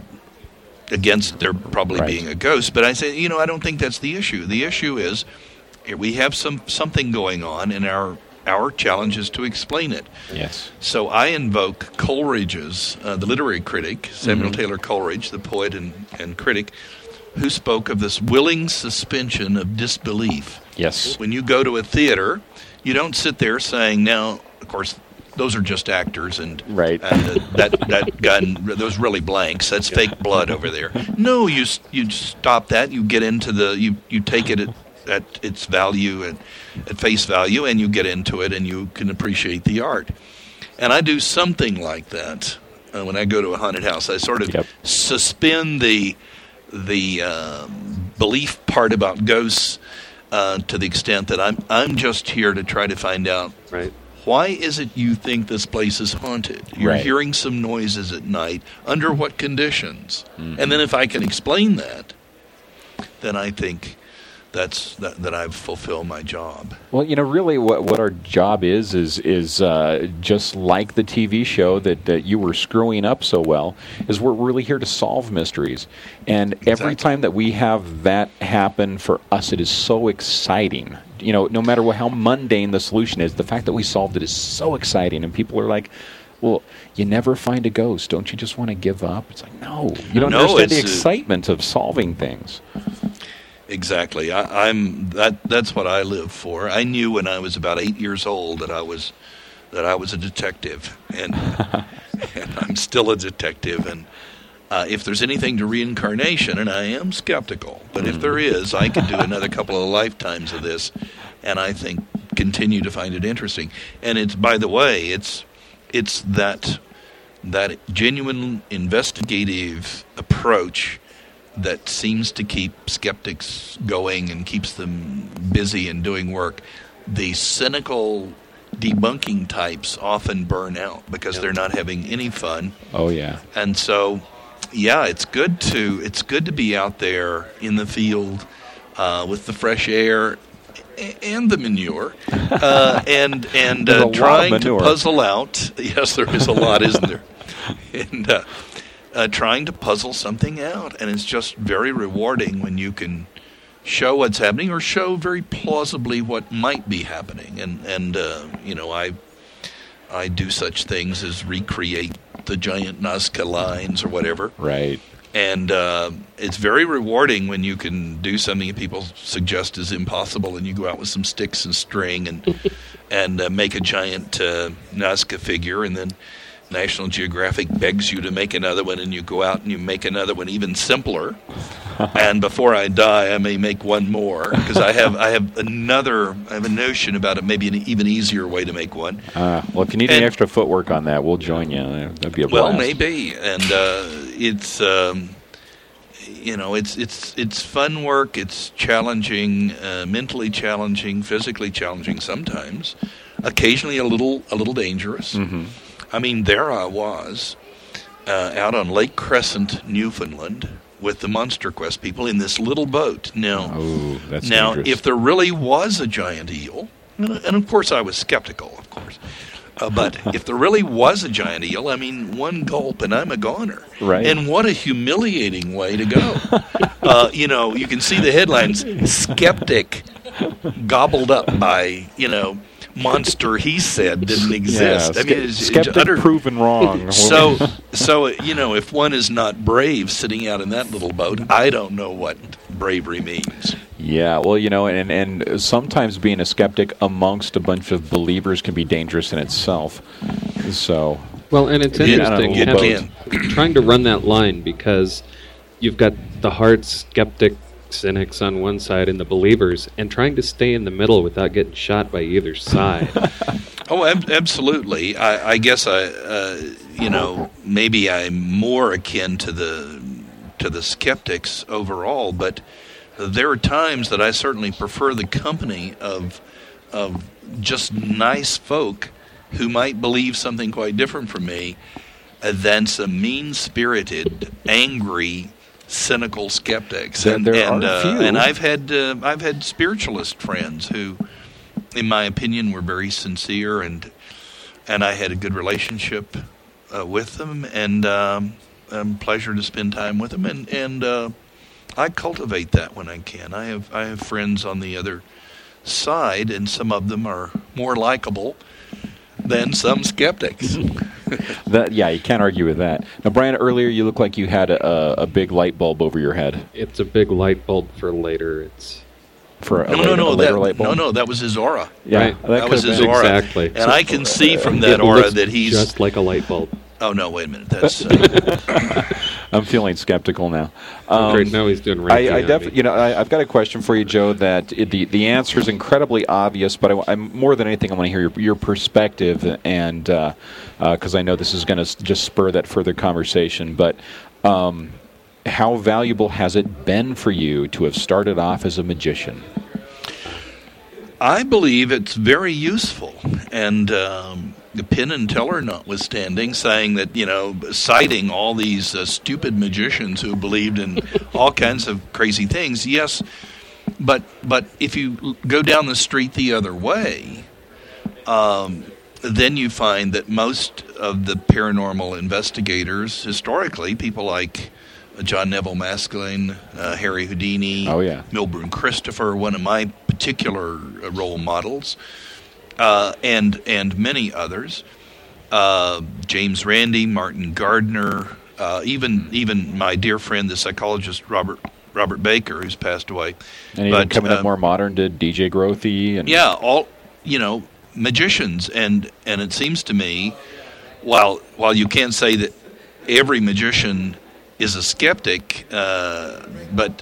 D: against there probably being a ghost. But I say, I don't think that's the issue. The issue is here we have something going on, and our challenge is to explain it.
A: Yes.
D: So I invoke Coleridge's, the literary critic, Samuel Taylor Coleridge, the poet and critic, who spoke of this willing suspension of disbelief.
A: Yes.
D: When you go to a theater, you don't sit there saying, now, of course, those are just actors, and that gun, those really blanks, that's fake blood over there. No, you stop that, you get into you take it at its value, at face value, and you get into it, and you can appreciate the art. And I do something like that when I go to a haunted house. I sort of suspend the belief part about ghosts to the extent that I'm just here to try to find out why is it you think this place is haunted? You're hearing some noises at night. Under what conditions? And then if I can explain that, then I think that I've fulfilled my job.
A: Well, really what our job is just like the TV show that you were screwing up so well, is we're really here to solve mysteries. And every time that we have that happen for us, it is so exciting. No matter how mundane the solution is, the fact that we solved it is so exciting. And people are like, well, you never find a ghost. Don't you just want to give up? It's like, no. You don't understand the excitement of solving things.
D: Exactly. That's what I live for. I knew when I was about 8 years old that I was a detective, and I'm still a detective. And if there's anything to reincarnation, and I am skeptical, but if there is, I could do another couple of lifetimes of this, and I think continue to find it interesting. And it's, by the way, it's that genuine investigative approach that seems to keep skeptics going and keeps them busy and doing work. The cynical debunking types often burn out because they're not having any fun.
A: Oh yeah.
D: And so, yeah, it's good to be out there in the field with the fresh air and the manure, and trying to puzzle out. Yes, there is a lot, isn't there? And trying to puzzle something out, and it's just very rewarding when you can show what's happening or show very plausibly what might be happening. And I do such things as recreate the giant Nazca lines or whatever.
A: Right.
D: And it's very rewarding when you can do something that people suggest is impossible, and you go out with some sticks and string and make a giant Nazca figure, and then National Geographic begs you to make another one, and you go out and you make another one even simpler. And before I die, I may make one more, because I have a notion about it, maybe an even easier way to make one.
A: Well, if you need any extra footwork on that, we'll join you. That'd be a blast.
D: Well, maybe, and it's fun work. It's challenging, mentally challenging, physically challenging sometimes, occasionally a little dangerous.
A: Mm-hmm.
D: I mean, there I was out on Lake Crescent, Newfoundland, with the Monster Quest people in this little boat. Now,
A: dangerous.
D: If there really was a giant eel, and of course I was skeptical, of course, but if there really was a giant eel, I mean, one gulp and I'm a goner.
A: Right.
D: And what a humiliating way to go. You can see the headlines, skeptic gobbled up by, monster he said didn't exist.
A: Yeah,
D: I mean, it's
A: skeptic proven wrong.
D: So if one is not brave sitting out in that little boat, I don't know what bravery means.
A: Yeah, well, and sometimes being a skeptic amongst a bunch of believers can be dangerous in itself. So,
E: well, and it's interesting trying to run that line, because you've got the hard skeptic cynics on one side and the believers, and trying to stay in the middle without getting shot by either side.
D: Oh, absolutely. I guess maybe I'm more akin to the skeptics overall, but there are times that I certainly prefer the company of just nice folk who might believe something quite different from me than some mean-spirited, angry, cynical skeptics. And I've had spiritualist friends who, in my opinion, were very sincere, and I had a good relationship with them, and pleasure to spend time with them, and I cultivate that when I can. I have friends on the other side, and some of them are more likable than some skeptics.
A: You can't argue with that. Now, Brian, earlier you looked like you had a big light bulb over your head.
E: It's a big light bulb for later. It's
A: for a later light bulb?
D: No, that was his aura.
A: Yeah,
E: right.
D: That was his aura.
E: Exactly.
D: And I can see from that aura that he's
E: just like a light bulb.
D: Oh no! Wait a minute. That's.
A: I'm feeling skeptical now.
E: Great, now he's doing Reiki.
A: I've got a question for you, Joe. That the answer is incredibly obvious, but I'm more than anything, I want to hear your perspective, and because I know this is going to just spur that further conversation. But how valuable has it been for you to have started off as a magician?
D: I believe it's very useful, and the Penn and Teller notwithstanding, saying that, citing all these stupid magicians who believed in all kinds of crazy things, yes, but if you go down the street the other way, then you find that most of the paranormal investigators, historically, people like John Neville Maskelyne, Harry Houdini, Milbourne Christopher, one of my particular role models, and many others, James Randi, Martin Gardner, even my dear friend, the psychologist Robert Baker, who's passed away.
A: And even coming up more modern, did DJ Grothe? And
D: all magicians, and it seems to me, while you can't say that every magician is a skeptic, but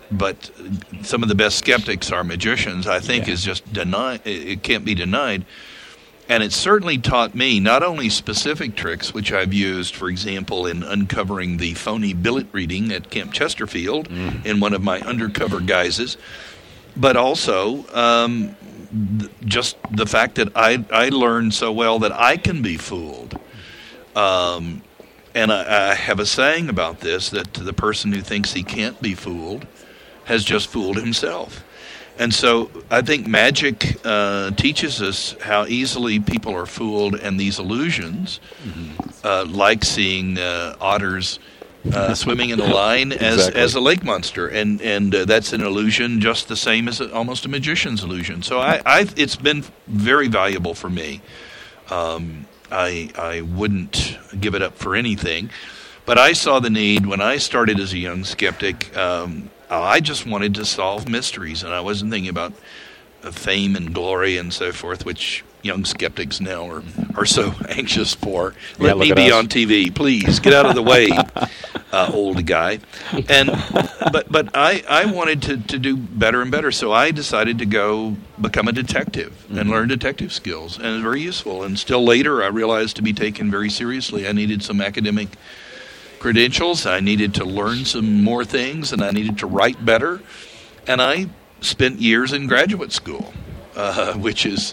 D: some of the best skeptics are magicians, I think is just it can't be denied. And it certainly taught me not only specific tricks, which I've used, for example, in uncovering the phony billet reading at Camp Chesterfield in one of my undercover guises, but also just the fact that I learned so well that I can be fooled. And I have a saying about this, that the person who thinks he can't be fooled has just fooled himself. And so I think magic teaches us how easily people are fooled, and these illusions, like seeing otters swimming in a line as a lake monster, and that's an illusion just the same as almost a magician's illusion. So it's been very valuable for me. I wouldn't give it up for anything, but I saw the need when I started as a young skeptic. I just wanted to solve mysteries, and I wasn't thinking about fame and glory and so forth, which young skeptics now are so anxious for. Let me be on TV, please. Get out of the way, old guy. And but I wanted to do better and better, so I decided to go become a detective and learn detective skills, and it was very useful. And still later, I realized to be taken very seriously, I needed some academic credentials, I needed to learn some more things, and I needed to write better. And I spent years in graduate school, which is,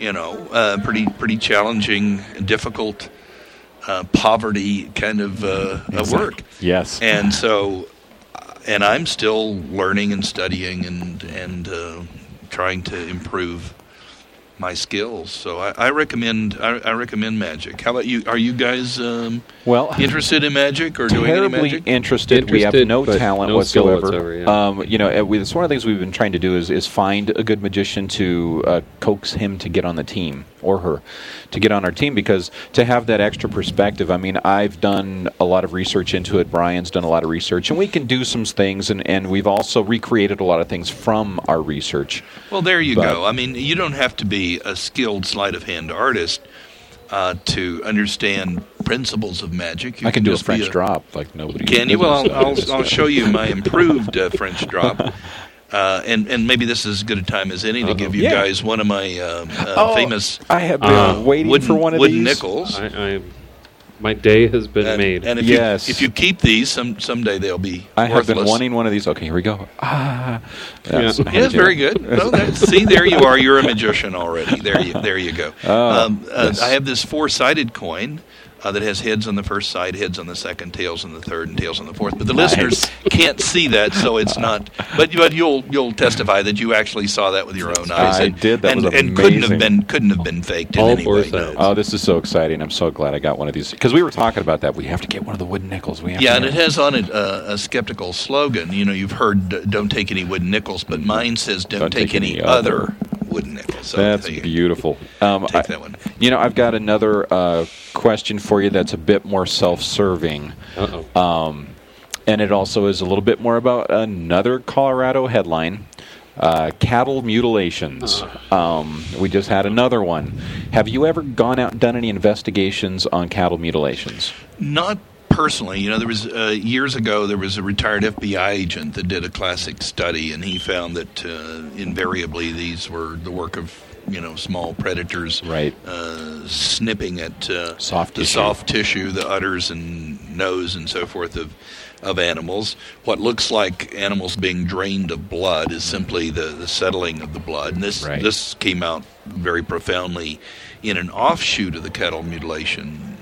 D: pretty challenging, difficult, poverty kind of work.
A: Yes.
D: And so, and I'm still learning and studying and trying to improve my skills. So I recommend magic. How about you? Are you guys interested in magic or doing any magic?
A: Interested. We have no talent whatsoever.
E: Yeah.
A: It's one of the things we've been trying to do is find a good magician to coax him to get on the team, or her to get on our team, because to have that extra perspective. I mean, I've done a lot of research into it. Brian's done a lot of research, and we can do some things, and we've also recreated a lot of things from our research.
D: Well, there you go. I mean, you don't have to be a skilled sleight of hand artist to understand principles of magic.
A: I can do a French drop like nobody.
D: Can you? Well, I'll show you my improved French drop. And maybe this is as good a time as any to give you guys one of my famous.
A: I have been waiting for one of
D: wooden
A: these.
D: nickels.
E: My day has been made.
D: And if you keep these, someday they'll be
A: I
D: worthless.
A: have been wanting one of these. Okay, here we go.
D: Yes, very good. No, see, there you are. You're a magician already. There you go.
A: Yes.
D: I have this four-sided coin that has heads on the first side, heads on the second, tails on the third, and tails on the fourth. But the listeners can't see that, so it's not. But you'll testify that you actually saw that with your own eyes.
A: I did. That was amazing.
D: And couldn't have been faked in any way. No.
A: Oh, this is so exciting! I'm so glad I got one of these, because we were talking about that. We have to get one of the wooden nickels. And
D: it has on it a skeptical slogan. You've heard "Don't take any wooden nickels," but mine says "Don't take any other wooden nickels." So
A: that's beautiful.
D: Take that one.
A: I've got another question for you that's a bit more self-serving. And it also is a little bit more about another Colorado headline. Cattle mutilations. We just had another one. Have you ever gone out and done any investigations on cattle mutilations?
D: Not personally. There was years ago, there was a retired FBI agent that did a classic study, and he found that invariably these were the work of small predators,
A: right?
D: Snipping at
A: soft
D: tissue, the udders and nose and so forth of animals. What looks like animals being drained of blood is simply the settling of the blood. And this came out very profoundly in an offshoot of the cattle mutilation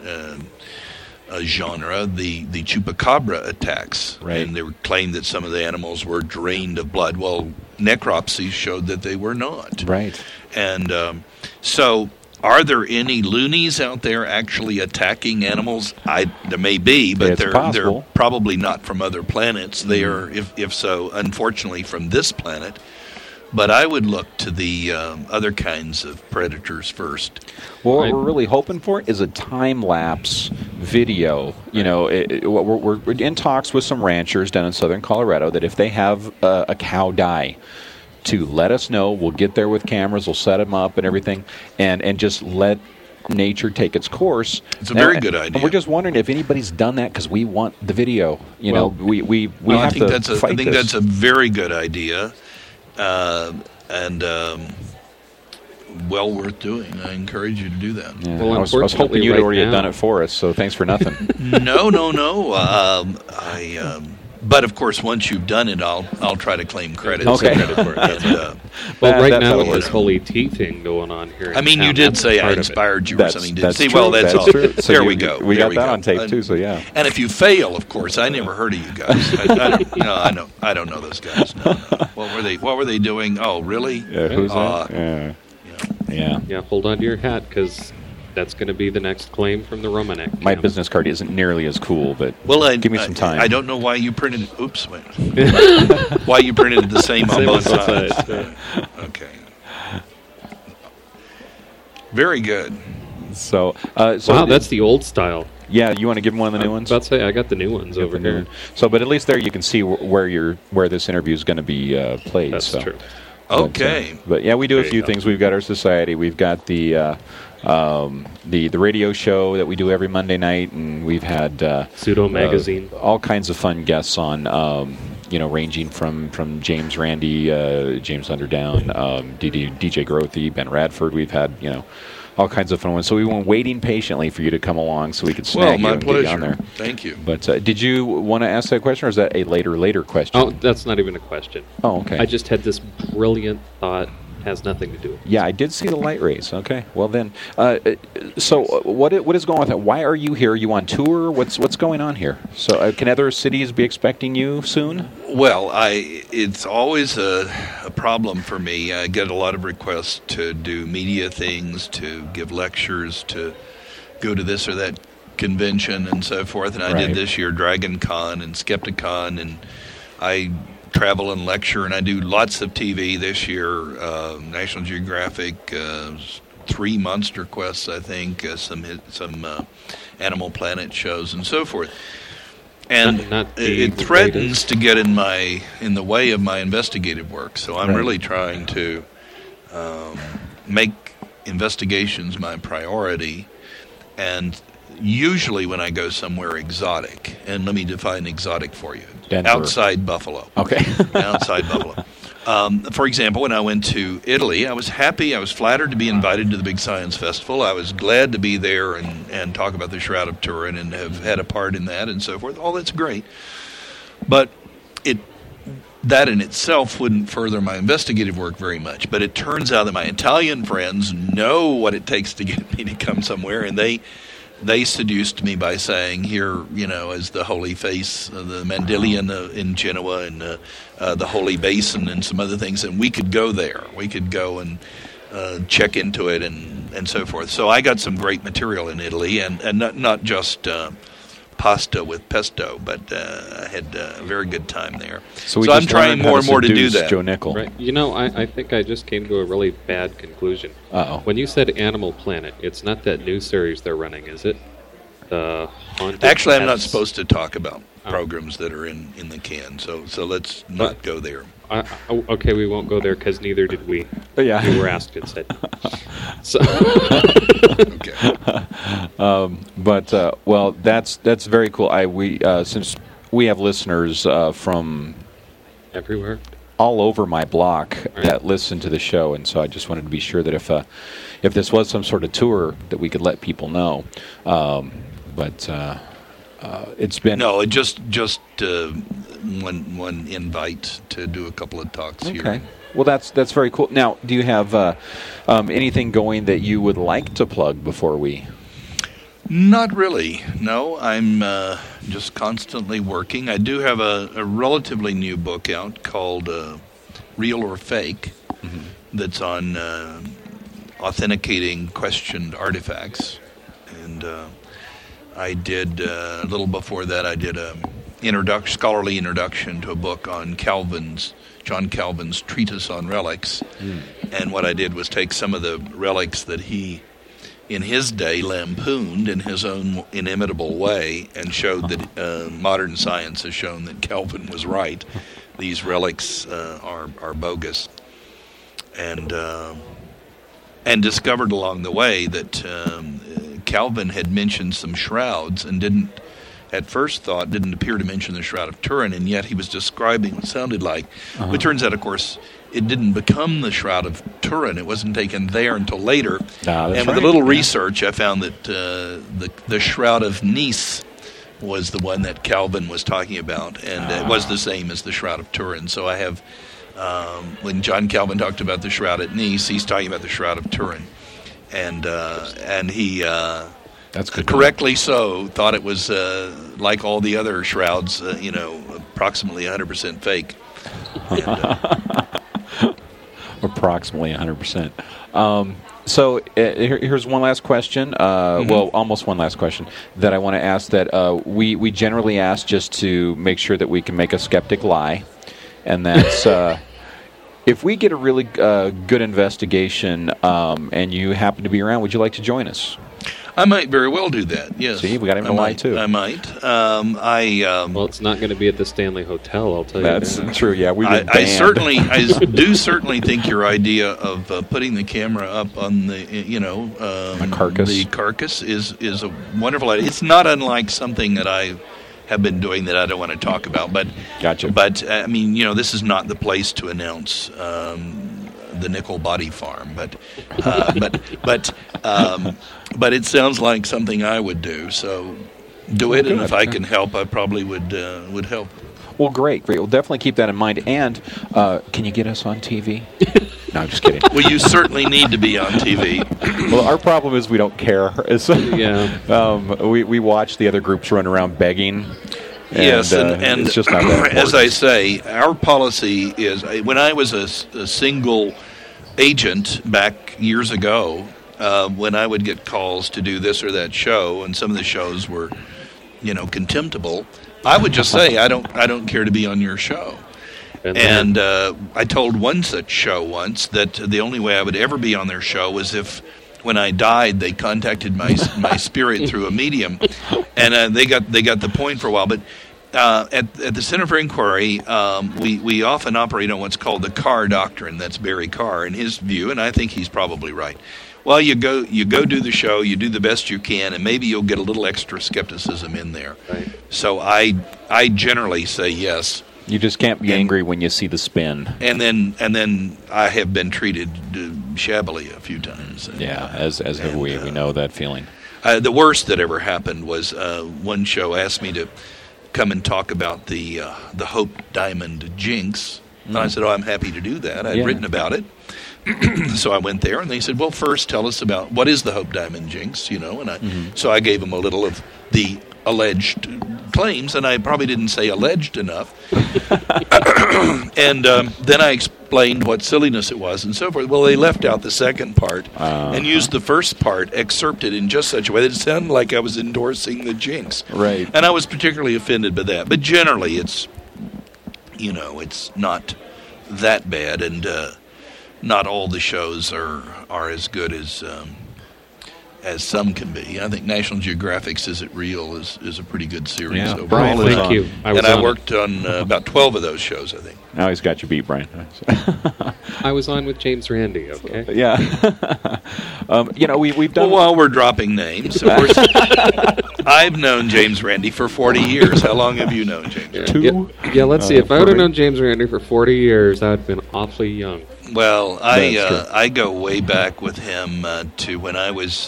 D: genre, the chupacabra attacks.
A: Right.
D: And they claimed that some of the animals were drained of blood. Well, necropsies showed that they were not.
A: Right.
D: And so are there any loonies out there actually attacking animals? There may be, but they're probably not from other planets. They are, if so, unfortunately, from this planet. But I would look to the other kinds of predators first.
A: Well, what we're really hoping for is a time-lapse video. We're in talks with some ranchers down in southern Colorado that if they have a cow die, to let us know. We'll get there with cameras. We'll set them up and everything, and just let nature take its course.
D: It's a very good idea.
A: And we're just wondering if anybody's done that, because we want the video. We have to fight
D: I think that's a very good idea. And well worth doing. I encourage you to do that.
A: Yeah.
E: Well,
A: I was hoping
E: unfortunately,
A: you'd
E: right
A: already
E: now-
A: done it for us, so thanks for nothing.
D: No. But of course, once you've done it, I'll try to claim credit.
A: Okay.
D: And,
E: Well, right now
A: that'll
E: with
A: work.
E: this whole ET thing going on here.
D: I mean, you
E: in town,
D: did
E: that's
D: say I
E: part of it.
D: inspired you or
A: That's-
D: something. Didn't
A: that's
D: see?
A: true.
D: Well, that's all.
A: true. So
D: There
A: you-
D: we go.
A: We
D: There
A: got that on tape
D: And-
A: too. So yeah.
D: And if you fail, of course, I never heard of you guys. I don't know those guys. No. What were they doing? Oh, really?
A: Yeah. Who's that?
D: Yeah.
A: Yeah.
E: Yeah, hold on to your hat because that's going to be the next claim from the Romanek.
A: My
E: camp.
A: business card isn't nearly as cool, but
D: Well,
A: give me some time.
D: I don't know why you printed. Oops, wait. Why you printed the same on
E: Same
D: both
E: on both
D: sides?
E: sides, yeah.
D: Okay. Very good.
A: So,
E: Wow, that's the old style.
A: yeah. You want to give him one of the new
E: I
A: ones?
E: was about to say, I got the new ones over here.
A: So, but at least there you can see where this interview is going to be played.
E: That's
A: so.
E: true.
D: Okay.
A: But yeah, we do a
E: There you
A: few
E: go.
A: things. We've got our society. We've got the radio show that we do every Monday night, and we've had
E: Pseudo magazine.
A: all kinds of fun guests on. Ranging from James Randi, James Underdown, DJ Grothy, Ben Radford. We've had all kinds of fun ones. So we were waiting patiently for you to come along so we could snag
D: Well,
A: you
D: my
A: and get you on
D: pleasure.
A: there.
D: Thank you.
A: But did you want to ask that question, or is that a later question?
E: Oh, that's not even a question.
A: Oh, okay.
E: I just had this brilliant thought. Has nothing to do with it.
A: Yeah, I did see the light rays. Okay, well then, so what is going on with that? Why are you here? Are you on tour? What's going on here? So can other cities be expecting you soon?
D: Well, it's always a problem for me. I get a lot of requests to do media things, to give lectures, to go to this or that convention and so forth. And I
A: Right.
D: did this year Dragon Con and Skepticon, and I travel and lecture, and I do lots of TV this year. National Geographic, 3 Monster Quests, I think, some Animal Planet shows, and so forth. And
E: Not the
D: it threatens
E: latest.
D: to get in the way of my investigative work. So I'm
A: Right.
D: really trying to make investigations my priority. And usually when I go somewhere exotic, and let me define exotic for you,
A: Denver.
D: outside Buffalo.
A: Okay.
D: Outside Buffalo. For example, when I went to Italy, I was happy. I was flattered to be invited to the Big Science Festival. I was glad to be there and talk about the Shroud of Turin and have had a part in that and so forth. All that's great. But that in itself wouldn't further my investigative work very much. But it turns out that my Italian friends know what it takes to get me to come somewhere, and they seduced me by saying, here, is the Holy Face, the Mandylion in Genoa, and the Holy Basin, and some other things, and we could go there. We could go and check into it and so forth. So I got some great material in Italy, and not just pasta with pesto, but I had a very good time there.
A: So
D: I'm
A: just
D: trying
A: learned how
D: more and more to do
A: seduce
D: that.
A: Joe Nickel.
E: Right. I think I just came to a really bad conclusion.
A: Uh-oh.
E: When you said Animal Planet, it's not that new series they're running, is it? The Haunted
D: Actually, I'm not
E: Pets.
D: supposed to talk about
E: Oh.
D: programs that are in the can, so let's not go there.
E: Okay, we won't go there because neither did we.
A: Yeah.
E: We were asked instead. So,
D: Okay.
A: But well, that's very cool. Since we have listeners from
E: everywhere.
A: all over my block
E: Right.
A: that listen to the show, and so I just wanted to be sure that if this was some sort of tour, that we could let people know. But it's been
D: No, it just one invite to do a couple of talks
A: okay.
D: here.
A: Well, that's very cool. Now, do you have anything going that you would like to plug before we?
D: Not really. No, I'm just constantly working. I do have a relatively new book out called Real or Fake that's on authenticating questioned artifacts. And I did, a little before that, I did a scholarly introduction to a book on John Calvin's treatise on relics. And what I did was take some of the relics that he in his day lampooned in his own inimitable way and showed that modern science has shown that Calvin was right. These relics are bogus. And discovered along the way that Calvin had mentioned some shrouds and didn't at first thought didn't appear to mention the Shroud of Turin, and yet he was describing what sounded like. But it turns out, of course, it didn't become the Shroud of Turin. It wasn't taken there until later. And with a little research, I found that the Shroud of Nice was the one that Calvin was talking about, and it was the same as the Shroud of Turin. So I have, when John Calvin talked about the Shroud at Nice, he's talking about the Shroud of Turin. And he
A: that's good
D: correctly so thought it was like all the other shrouds, approximately 100% fake.
A: Approximately 100%. So here's one last question. Well, almost one last question that I want to ask. That we generally ask just to make sure that we can make a skeptic lie, and that's. If we get a really good investigation and you happen to be around, would you like to join us?
D: I might very well do that, yes.
A: See, we got him to lie, too.
D: I might.
E: Well, it's not going to be at the Stanley Hotel, I'll tell you that.
A: That's true, yeah. We've been
D: banned. I do certainly think your idea of putting the camera up on the,
A: carcass.
D: The carcass is a wonderful idea. It's not unlike something that I have been doing that I don't want to talk about. But
A: gotcha.
D: But this is not the place to announce the Nickel Body Farm. But it sounds like something I would do. So do it, and if I can help, I probably would help.
A: Well, great. We'll definitely keep that in mind. And can you get us on TV? No, I'm just kidding.
D: Well, you certainly need to be on TV.
A: Well, our problem is we don't care. We watch the other groups run around begging.
D: Yes, and
A: it's just not that important.
D: As I say, our policy is, when I was a single agent back years ago, when I would get calls to do this or that show, and some of the shows were, contemptible, I would just say, I don't care to be on your show. And I told one such show once that the only way I would ever be on their show was if, when I died, they contacted my spirit through a medium, and they got the point for a while. But at the Center for Inquiry, we often operate on what's called the Carr doctrine. That's Barry Carr, in his view, and I think he's probably right. Well, you go do the show, you do the best you can, and maybe you'll get a little extra skepticism in there.
E: Right.
D: So I generally say yes.
A: You just can't be angry when you see the spin.
D: And then I have been treated shabbily a few times.
A: As have we. We know that feeling.
D: The worst that ever happened was one show asked me to come and talk about the Hope Diamond jinx. And I said, I'm happy to do that. I'd written about it. So I went there, and they said, well, first tell us about what is the Hope Diamond jinx, So I gave them a little of the alleged claims, and I probably didn't say alleged enough. And then I explained what silliness it was and so forth. Well, they left out the second part and used the first part, excerpted in just such a way that it sounded like I was endorsing the jinx.
A: Right.
D: And I was particularly offended by that. But generally, it's not that bad, and not all the shows are as good as some can be. I think National Geographic's Is It Real is a pretty good series.
A: Yeah,
D: overall.
A: Brian,
E: thank you.
D: I worked on about 12 of those shows, I think.
A: Now he's got you beat, Brian.
E: I was on with James Randi, okay?
A: Yeah. We've done...
D: Well, while we're dropping names, of course, I've known James Randi for 40 years. How long have you known James?
E: Let's see. If I would have known James Randi for 40 years, I would have been awfully young.
D: Well, I go way back with him to when I was,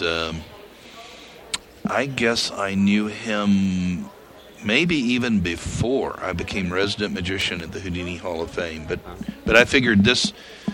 D: I guess I knew him maybe even before I became resident magician at the Houdini Hall of Fame. But I figured this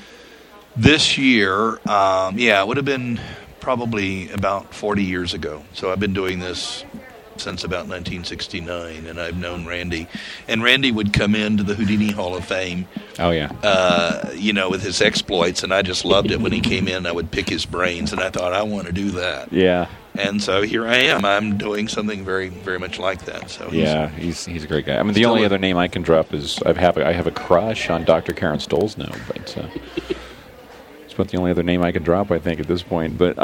D: year, it would have been probably about 40 years ago. So I've been doing this since about 1969, and I've known Randi. And Randi would come into the Houdini Hall of Fame.
A: Oh, yeah.
D: With his exploits, and I just loved it when he came in. I would pick his brains, and I thought, I want to do that.
A: Yeah.
D: And so here I am. I'm doing something very, very much like that. So
A: he's a great guy. I mean, the only other name I can drop is I have a crush on Dr. Karen Stolzno, but it's about the only other name I can drop, I think, at this point. But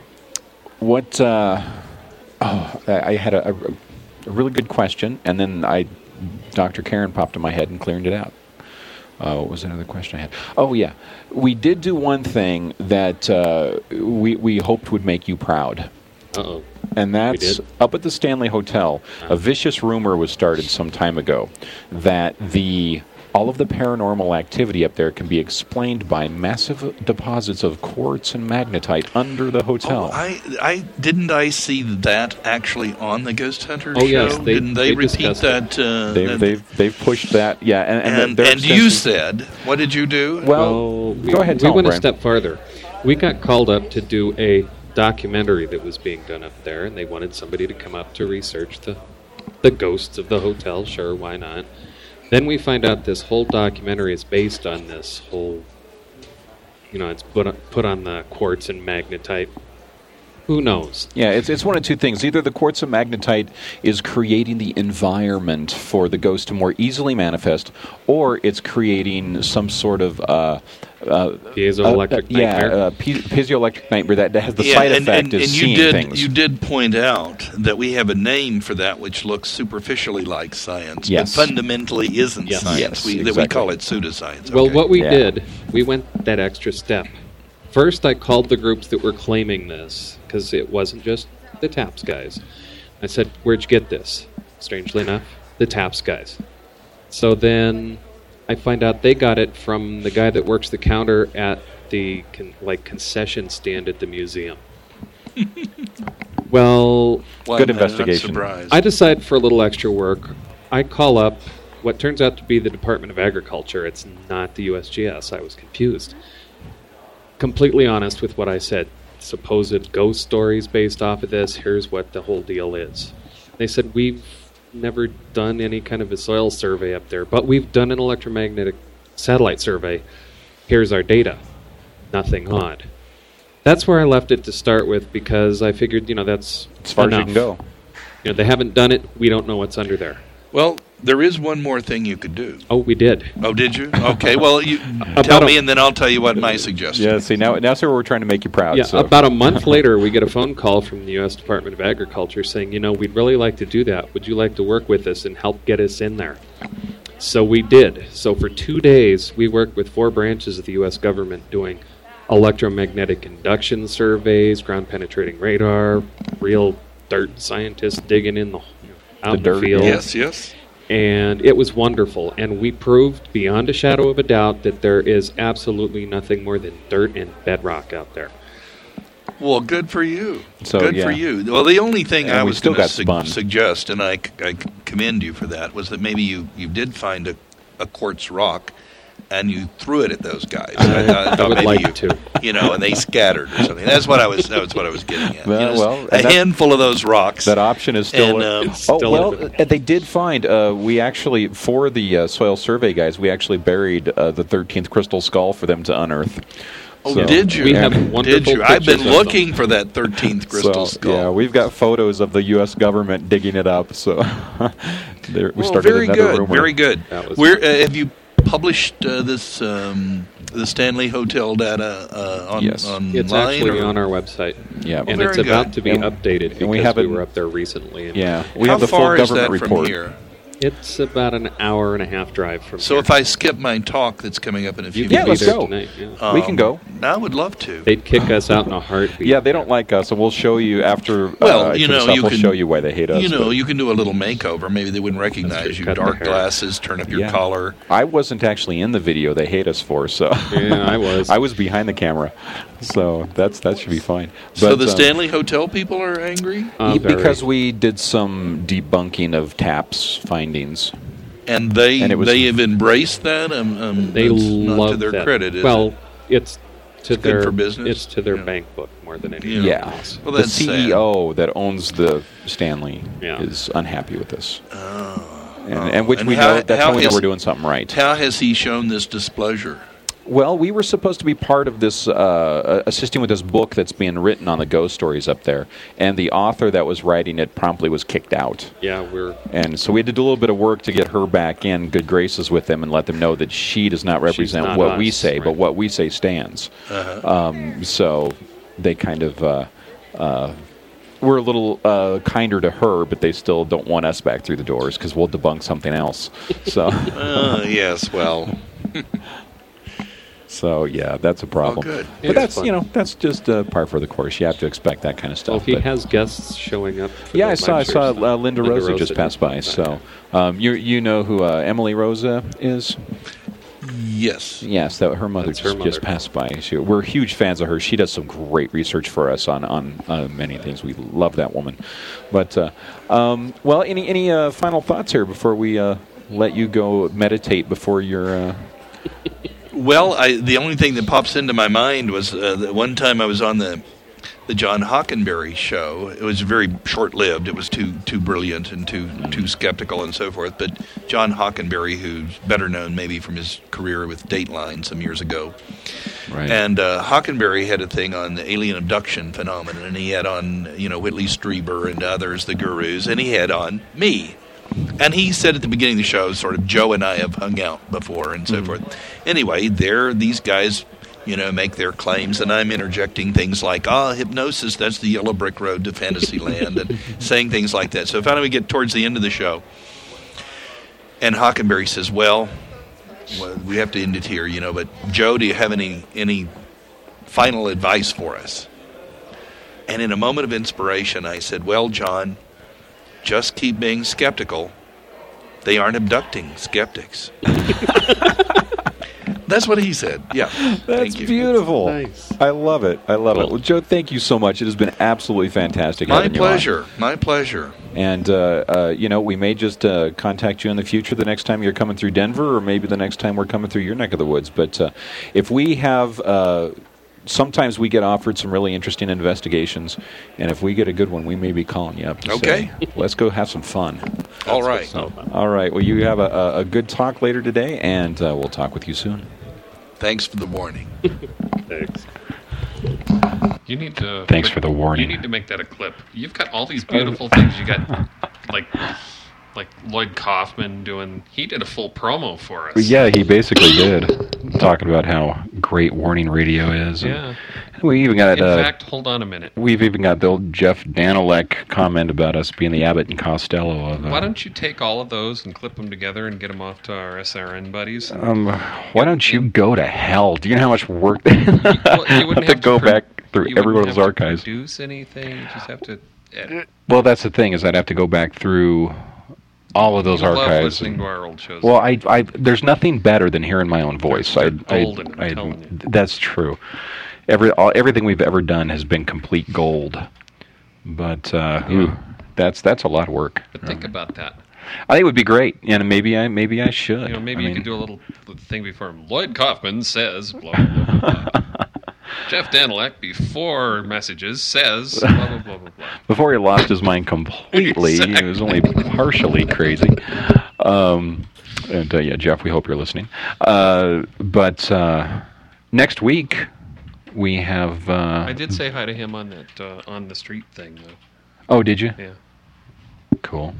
A: I had a really good question, and then Dr. Karen popped in my head and cleared it out. What was another question I had? Oh, yeah. We did do one thing that we hoped would make you proud.
E: Uh-oh.
A: And that's
E: did?
A: up at the Stanley Hotel. A vicious rumor was started some time ago that all of the paranormal activity up there can be explained by massive deposits of quartz and magnetite under the hotel.
D: I didn't I see that actually on the Ghost Hunter show?
E: Yes,
D: didn't they repeat
E: discussed
D: that?
A: They've pushed that, yeah.
D: And you said, what did you do?
A: Well, go ahead.
E: We
A: Tell
E: went
A: them,
E: a
A: Brian.
E: step farther. We got called up to do a documentary that was being done up there, and they wanted somebody to come up to research the ghosts of the hotel. Sure, why not? Then we find out this whole documentary is based on this whole, it's put on the quartz and magnetite. Who knows?
A: Yeah, it's one of two things. Either the quartz and magnetite is creating the environment for the ghost to more easily manifest, or it's creating some sort of
E: Piezoelectric nightmare.
A: Piezoelectric nightmare that has the side effect of seeing things.
D: You did point out that we have a name for that which looks superficially like science,
A: Yes.
D: but fundamentally isn't
E: Yes.
D: science.
A: Yes,
D: That we
A: exactly.
D: call it pseudoscience.
E: Well,
D: Okay.
E: what we
A: Yeah.
E: did, we went that extra step. First, I called the groups that were claiming this, because it wasn't just the TAPS guys. I said, where'd you get this? Strangely enough, the TAPS guys. So then I find out they got it from the guy that works the counter at the concession stand at the museum. Well,
D: Why
A: Good
D: am I not
A: investigation.
D: surprised?
E: I decide for a little extra work, I call up what turns out to be the Department of Agriculture. It's not the USGS. I was confused. Completely honest with what I said. Supposed ghost stories based off of this. Here's what the whole deal is. They said, we've never done any kind of a soil survey up there, but we've done an electromagnetic satellite survey. Here's our data. Nothing odd. That's where I left it to start with, because I figured, that's
A: As far
E: enough.
A: as you can go.
E: They haven't done it. We don't know what's under there.
D: Well, there is one more thing you could do.
E: Oh, we did.
D: Oh, did you? Okay, well, you
E: About
D: tell
E: a-
D: me, and then I'll tell you what my suggestion
A: Yeah,
D: is.
A: see, now sir, we're trying to make you proud.
E: Yeah,
A: so.
E: about a month later, we get a phone call from the U.S. Department of Agriculture saying, we'd really like to do that. Would you like to work with us and help get us in there? So we did. So for 2 days, we worked with 4 branches of the U.S. government doing electromagnetic induction surveys, ground-penetrating radar, real dirt scientists digging in out in the
A: dirt,
E: field.
D: Yes.
E: And it was wonderful. And we proved beyond a shadow of a doubt that there is absolutely nothing more than dirt and bedrock out there.
D: Well, good for you.
A: So,
D: good
A: yeah.
D: for you. Well, the only thing
A: And
D: I
A: we
D: was
A: still
D: going
A: got
D: to
A: spun.
D: suggest, and I commend you for that, was that maybe you did find a quartz rock and you threw it at those guys. I thought
E: I would
D: maybe
E: like to.
D: and they scattered or something. That's what I was getting at.
A: Well,
D: a
A: and that-
D: handful of those rocks.
A: That option is still.
D: And,
E: It's still open.
A: They did find. We actually, for the soil survey guys, we actually buried the 13th crystal skull for them to unearth.
D: Oh,
A: So-
D: did you?
E: We have
A: And-
E: wonderful
D: Did you? I've been
E: pictures of
D: looking for that 13th crystal skull.
A: Yeah, we've got photos of the U.S. government digging it up. So we
D: Well,
A: started
D: very
A: another
D: good.
A: rumor.
D: Very good.
E: That was-
D: Have you published this the Stanley Hotel data
A: Yes.
D: online?
E: It's actually
D: or-
E: on our website.
A: Yeah,
E: And
D: very
E: it's about
D: good.
E: to be
A: And-
E: updated because
A: and we have
E: we
A: it-
E: were up there recently. And
A: yeah. We
D: How
A: have the full
D: far is
A: government
D: that
A: report.
D: from here?
E: It's about an hour and a half drive from
D: So
E: here.
D: if I skip my talk that's coming up in a few
E: You
A: Yeah,
E: can be
A: let's
E: there
A: go.
E: tonight. Yeah.
A: We can go.
D: I would love to.
E: They'd kick us out in a heartbeat.
A: Yeah, they don't like us, and we'll show you after.
D: Well,
A: after
D: you
A: the
D: know,
A: stuff,
D: you
A: we'll
D: can-
A: show you why they hate us. but
D: You can do a little makeover. Maybe they wouldn't recognize
E: true.
D: you.
E: Cut the
D: Dark
E: hair.
D: glasses, turn up your
A: Yeah.
D: collar.
A: I wasn't actually in the video they hate us for, so
E: Yeah, I was.
A: I was behind the camera, so that should be fine.
D: So
A: But,
D: the Stanley Hotel people are angry,
E: Very.
A: because we did some debunking of TAPS findings.
D: and
A: And it was-
D: they have embraced that.
E: They
D: that's
E: love
D: not to their
E: that.
D: credit. Is
E: well,
D: it?
E: it's to
D: It's good
E: their
D: for business?
E: It's to their
D: Yeah.
E: bank book more than anything.
D: Yeah.
A: Yeah,
D: Well,
A: the
D: that's sad.
A: CEO that owns the Stanley
E: Yeah.
A: is unhappy with this,
D: Oh.
A: and which
D: And
A: we
D: how-
A: know that's
D: how
A: when we know
D: is-
A: we're doing something right.
D: How has he shown this displeasure?
A: Well, we were supposed to be part of this, assisting with this book that's being written on the ghost stories up there, and the author that was writing it promptly was kicked out.
E: Yeah, we're
A: And so we had to do a little bit of work to get her back in good graces with them and let them know that she does not represent
E: not
A: what we
E: us,
A: say,
E: right.
A: but what we say stands. So they kind of were a little kinder to her, but they still don't want us back through the doors because we'll debunk something else. So
D: Yes, well.
A: So yeah, that's a problem.
D: good.
A: But
E: It's
A: that's
E: fun.
A: that's just par for the course. You have to expect that kind of stuff.
E: Well, if he
A: but-
E: has guests showing up. For
A: yeah, I
E: them,
A: saw
E: I'm sure
A: Linda Rosa just passed by.
E: Okay.
A: So you know who Emily Rosa is?
D: Yes.
A: Yes, that her mother
E: That's her
A: just
E: mother.
A: passed by. We're huge fans of her. She does some great research for us on many things. We love that woman. But well, any final thoughts here before we let you go meditate before your?
D: Well, the only thing that pops into my mind was that one time I was on the John Hockenberry show. It was very short-lived. It was too brilliant and too skeptical and so forth. But John Hockenberry, who's better known maybe from his career with Dateline some years ago,
A: Right.
D: and Hockenberry had a thing on the alien abduction phenomenon, and he had on Whitley Strieber and others, the gurus, and he had on me. And he said at the beginning of the show, sort of, Joe and I have hung out before and so forth. Anyway, these guys, make their claims, and I'm interjecting things like, hypnosis, that's the yellow brick road to Fantasyland, and saying things like that. So finally we get towards the end of the show, and Hockenberry says, well, we have to end it here, but Joe, do you have any final advice for us? And in a moment of inspiration, I said, well, John, just keep being skeptical. They aren't abducting skeptics. That's what he said. Yeah.
A: That's
D: Thank you.
A: beautiful.
E: Nice.
A: I love it. Well, Joe, thank you so much. It has been absolutely fantastic.
D: My
A: having you on.
D: pleasure. My pleasure.
A: And we may just contact you in the future the next time you're coming through Denver, or maybe the next time we're coming through your neck of the woods. But if we have, sometimes we get offered some really interesting investigations, and if we get a good one, we may be calling you up. To
D: Okay.
A: say, let's go have some fun.
D: All right.
E: So,
A: All right. Well, you have a good talk later today, and we'll talk with you soon.
D: Thanks for the warning.
E: thanks.
B: You need to.
A: Thanks for the warning.
B: You need to make that a clip. You've got all these beautiful things. You got like Lloyd Kaufman doing. He did a full promo for us.
A: Yeah, he basically did. Talking about how great Warning Radio is. And
B: Yeah.
A: we even got
B: In fact, hold on a minute.
A: we've even got the old Jeff Danilek comment about us being the Abbott and Costello of.
B: Why don't you take all of those and clip them together and get them off to our SRN buddies?
A: why don't you go to hell? Do you know how much work
B: Well, you wouldn't
A: to go back through
B: you
A: every one
B: wouldn't
A: of those
B: have to
A: archives?
B: Produce anything? You just have to edit.
A: Well, that's the thing, is I'd have to go back through all of those
B: You love
A: archives.
B: listening to our old shows.
A: Well, I there's nothing better than hearing my own voice.
B: They're golden, I'm telling you.
A: That's true. Everything we've ever done has been complete gold. But that's a lot of work.
B: but think about that.
A: I think it would be great, and maybe I should.
B: Maybe
A: I
B: you could do a little thing before him. Lloyd Kaufman says, blah, blah, blah, blah. Jeff Danilek, before messages, says, blah, blah, blah, blah, blah.
A: Before he lost his mind completely. He was only partially crazy. Yeah, Jeff, we hope you're listening. But next week we have.
B: I did say hi to him on that on the street thing, though.
A: Oh, did you?
B: Yeah.
A: Cool.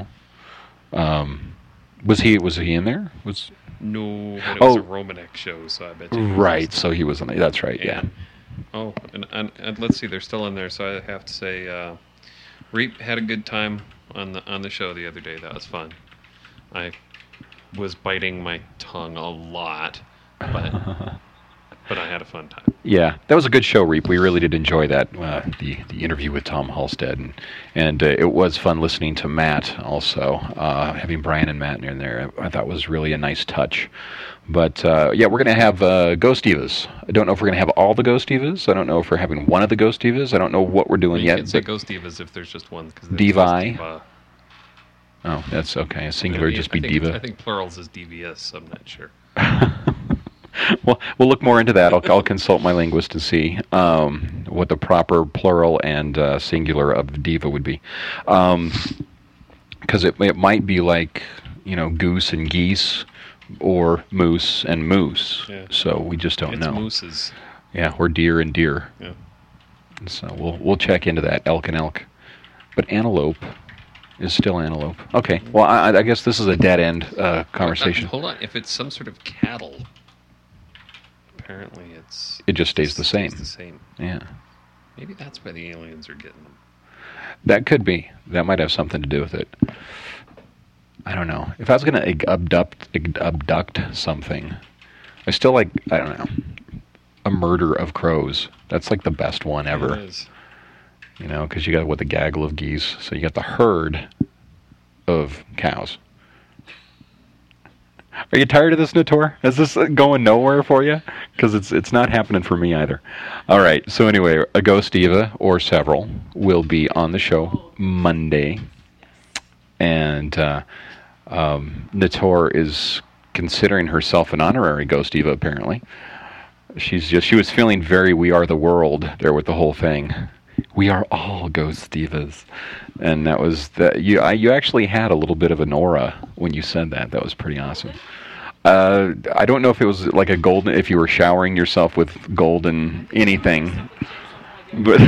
A: Was he in there?
B: No, but it was
A: Oh.
B: a Romanek show, so I bet you. he was.
A: Right. So he was in there. That's right. Yeah.
B: Oh, and let's see, they're still in there, so I have to say, Reap had a good time on the show the other day. That was fun. I was biting my tongue a lot, but I had a fun time.
A: Yeah, that was a good show, Reap. We really did enjoy that, the interview with Tom Halstead, and it was fun listening to Matt also. Having Brian and Matt in there, I thought was really a nice touch. But yeah, we're going to have Ghost Divas. I don't know if we're going to have all the Ghost Divas. I don't know if we're having one of the Ghost Divas. I don't know what we're doing
B: You
A: yet.
B: can't say
A: but-
B: Ghost Divas if there's just one. 'Cause
A: Divi.
B: Diva.
A: Oh, that's okay. A singular would just be
B: I
A: Diva.
B: think plurals is devious. I'm not sure.
A: Well, we'll look more into that. I'll consult my linguist to see what the proper plural and singular of diva would be, because it might be like goose and geese, or moose and moose.
B: Yeah.
A: So we just don't
B: It's
A: know.
B: mooses.
A: Yeah, or deer and deer.
B: Yeah.
A: So we'll check into that, elk and elk, but antelope is still antelope. Okay. Well, I guess this is a dead end conversation.
B: Hold on. If it's some sort of cattle, apparently
A: It just stays the same.
B: the same.
A: Yeah.
B: Maybe that's why the aliens are getting them.
A: That could be. That might have something to do with it. I don't know. If I was going to abduct something, I still like, I don't know, A Murder of Crows. That's like the best one ever.
B: It is.
A: You know, because you got the gaggle of geese. So you got the herd of cows. Are you tired of this, Nator? Is this going nowhere for you? Because it's not happening for me either. All right. So anyway, a Ghost Diva or several will be on the show Monday, and Nator is considering herself an honorary Ghost Diva. Apparently, she was feeling very We Are the World there with the whole thing. We are all Ghost Divas, and that was that. You actually had a little bit of an aura when you said that. That was pretty awesome. I don't know if it was like a golden, if you were showering yourself with golden anything, but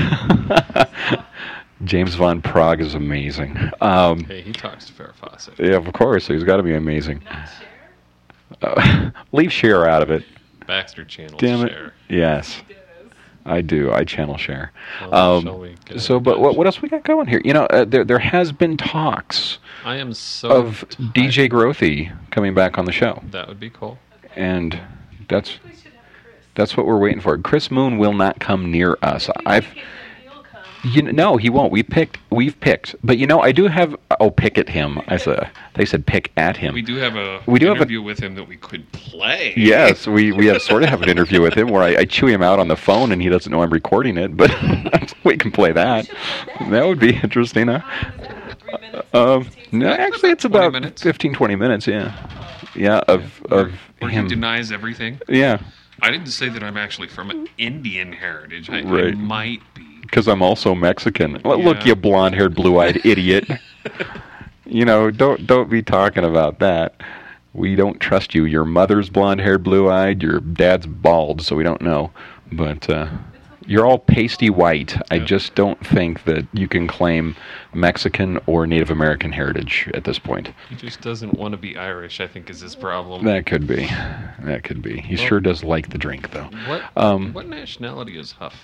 A: James Von Prague is amazing.
B: Hey, he talks to Farrah Fawcett.
A: Yeah, of course, he's got to be amazing.
C: Not Cher?
A: Leave Cher out of it.
B: Baxter channels
A: Damn it.
B: Cher.
A: Yes,
C: He does.
A: I do. I channel Cher.
B: Well, shall we get
A: So, but what else we got going here? You know, there has been talks
B: I am so
A: of
B: tired.
A: DJ Grothy coming back on the show,
B: That would be cool.
A: and that's
C: We should have Chris.
A: that's what we're waiting for. Chris Moon will not come near us.
C: We
A: I've
C: pick him, he'll come.
A: no, he won't. We've picked, but you know, I do have. Oh, pick at him. They said pick at him.
B: We do have a
A: We do have a-
B: interview with him that we could play.
A: Yes, we have sort of have an interview with him where I chew him out on the phone and he doesn't know I'm recording it, but we can play that. That would be interesting, huh?
C: 3 minutes.
A: No, actually, it's
B: 20
A: about
B: minutes.
A: 15, 20 minutes. Yeah, of
B: Where he
A: him.
B: denies everything.
A: Yeah,
B: I didn't say that I'm actually from an Indian heritage. I
A: Right.
B: might be.
A: because I'm also Mexican. Look,
B: Yeah.
A: you blonde-haired, blue-eyed idiot. You know, don't be talking about that. We don't trust you. Your mother's blonde-haired, blue-eyed. Your dad's bald, so we don't know. But you're all pasty white. I
B: Yeah.
A: just don't think that you can claim Mexican or Native American heritage at this point.
B: He just doesn't want to be Irish, I think, is his problem.
A: That could be. That could be. He
B: Well-
A: sure does like the drink, though.
B: What nationality is Huff?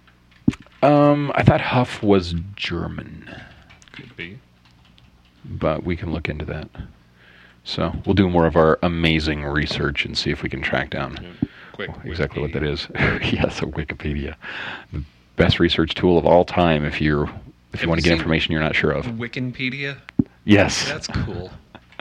A: I thought Huff was German,
B: Could be.
A: but we can look into that. So we'll do more of our amazing research and see if we can track down
B: Yeah. Quick.
A: exactly what that
B: Wikipedia.
A: is. Yes, a Wikipedia, the best research tool of all time. If you want to
B: you
A: get
B: seen
A: information you're not sure of.
B: Wikipedia?
A: Yes.
B: That's cool.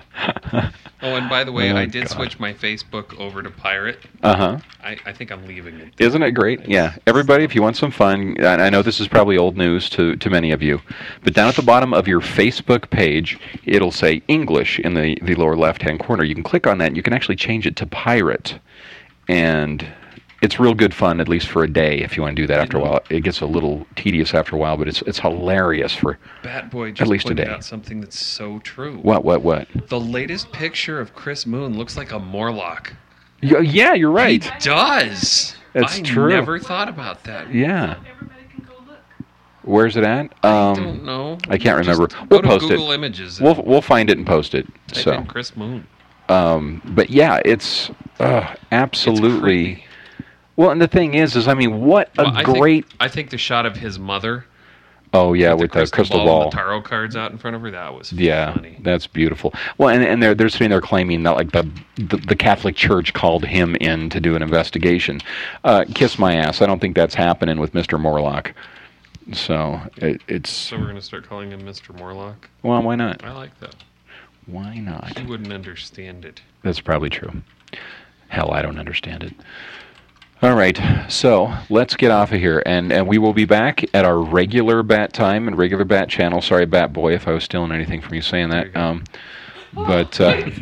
B: Oh, and by the way,
A: Oh,
B: I did
A: God.
B: switch my Facebook over to Pirate.
A: Uh-huh.
B: I think I'm leaving it.
A: Isn't it great? Yeah. Everybody, if you want some fun, and I know this is probably old news to many of you, but down at the bottom of your Facebook page, it'll say English in the lower left-hand corner. You can click on that, and you can actually change it to Pirate. And it's real good fun, at least for a day, if you want to do that after a while. It gets a little tedious after a while, but it's hilarious for...
B: Bat Boy just
A: least a
B: pointed
A: day.
B: out something that's so true.
A: What?
B: The latest picture of Chris Moon looks like a Morlock.
A: Yeah, you're right.
B: He does.
A: It's
B: I
A: true.
B: never thought about that.
A: Yeah.
C: Everybody can go look.
A: Where's it at?
B: I don't know.
A: I can't
B: Just
A: remember.
B: Go
A: We'll
B: to
A: post
B: Google
A: it.
B: Images.
A: We'll find it and post it.
B: type
A: So,
B: in Chris Moon.
A: but yeah, it's absolutely.
B: It's creepy.
A: Well, and the thing is I mean, what a
B: Well,
A: great.
B: I think the shot of his mother.
A: Oh yeah, with the crystal ball.
B: and the tarot cards out in front of her. That was
A: Yeah,
B: funny.
A: that's beautiful. Well, and they're sitting there claiming that like the Catholic Church called him in to do an investigation. Kiss my ass! I don't think that's happening with Mr. Morlock. So it's
B: So we're gonna start calling him Mr. Morlock.
A: well, why not?
B: I like that.
A: Why not?
B: He wouldn't understand it.
A: That's probably true. Hell, I don't understand it. All right, so let's get off of here, and we will be back at our regular bat time and regular bat channel. Sorry, Bat Boy, if I was stealing anything from you saying that. But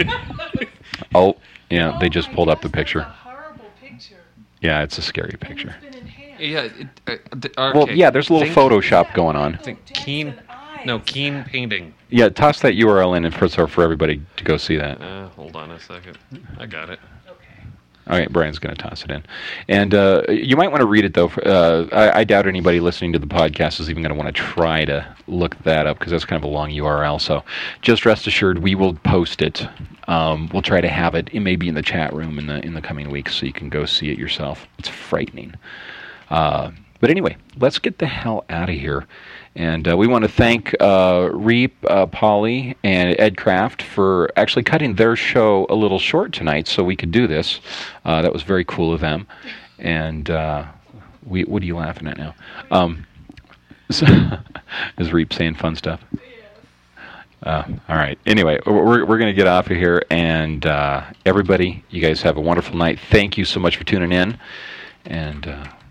A: oh, yeah, they just pulled up the picture.
C: It's a horrible picture.
A: Yeah, it's a scary
C: And
A: picture.
C: it's been enhanced.
B: Yeah. Okay.
A: Well, yeah, there's a little Photoshop going on.
B: Think keen. No, keen painting.
A: Yeah, toss that URL in for everybody to go see that.
B: Hold on a second. I got it.
A: All right, Brian's going to toss it in. And you might want to read it, though. I doubt anybody listening to the podcast is even going to want to try to look that up because that's kind of a long URL. So just rest assured, we will post it. We'll try to have it. It may be in the chat room in the coming weeks, so you can go see it yourself. It's frightening. But anyway, let's get the hell out of here. And we want to thank Reap, Polly, and Ed Kraft for actually cutting their show a little short tonight so we could do this. That was very cool of them. And what are you laughing at now? So, is Reap saying fun stuff? All right. Anyway, we're going to get off of here, and everybody, you guys have a wonderful night. Thank you so much for tuning in, and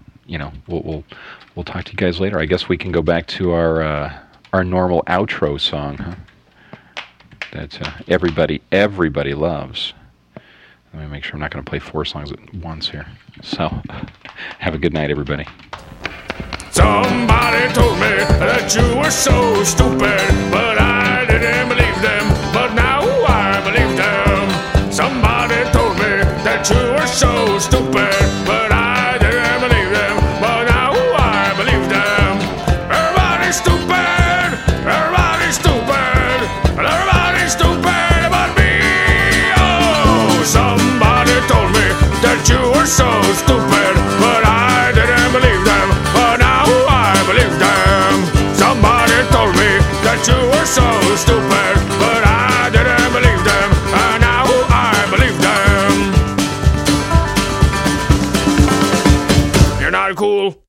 A: we'll talk to you guys later. I guess we can go back to our normal outro song, huh? That everybody loves. Let me make sure I'm not going to play 4 songs at once here. So, have a good night, everybody.
F: Somebody told me that you were so stupid, but I didn't believe them, but now I believe them. Somebody told me that you were so stupid, but I didn't believe them, but now I believe them. Everybody's stupid, everybody's stupid, everybody's stupid but me. Oh, somebody told me that you were so stupid, but I didn't believe them, but now I believe them. Somebody told me that you were so stupid, but I didn't believe them, and now I believe them. You're not cool.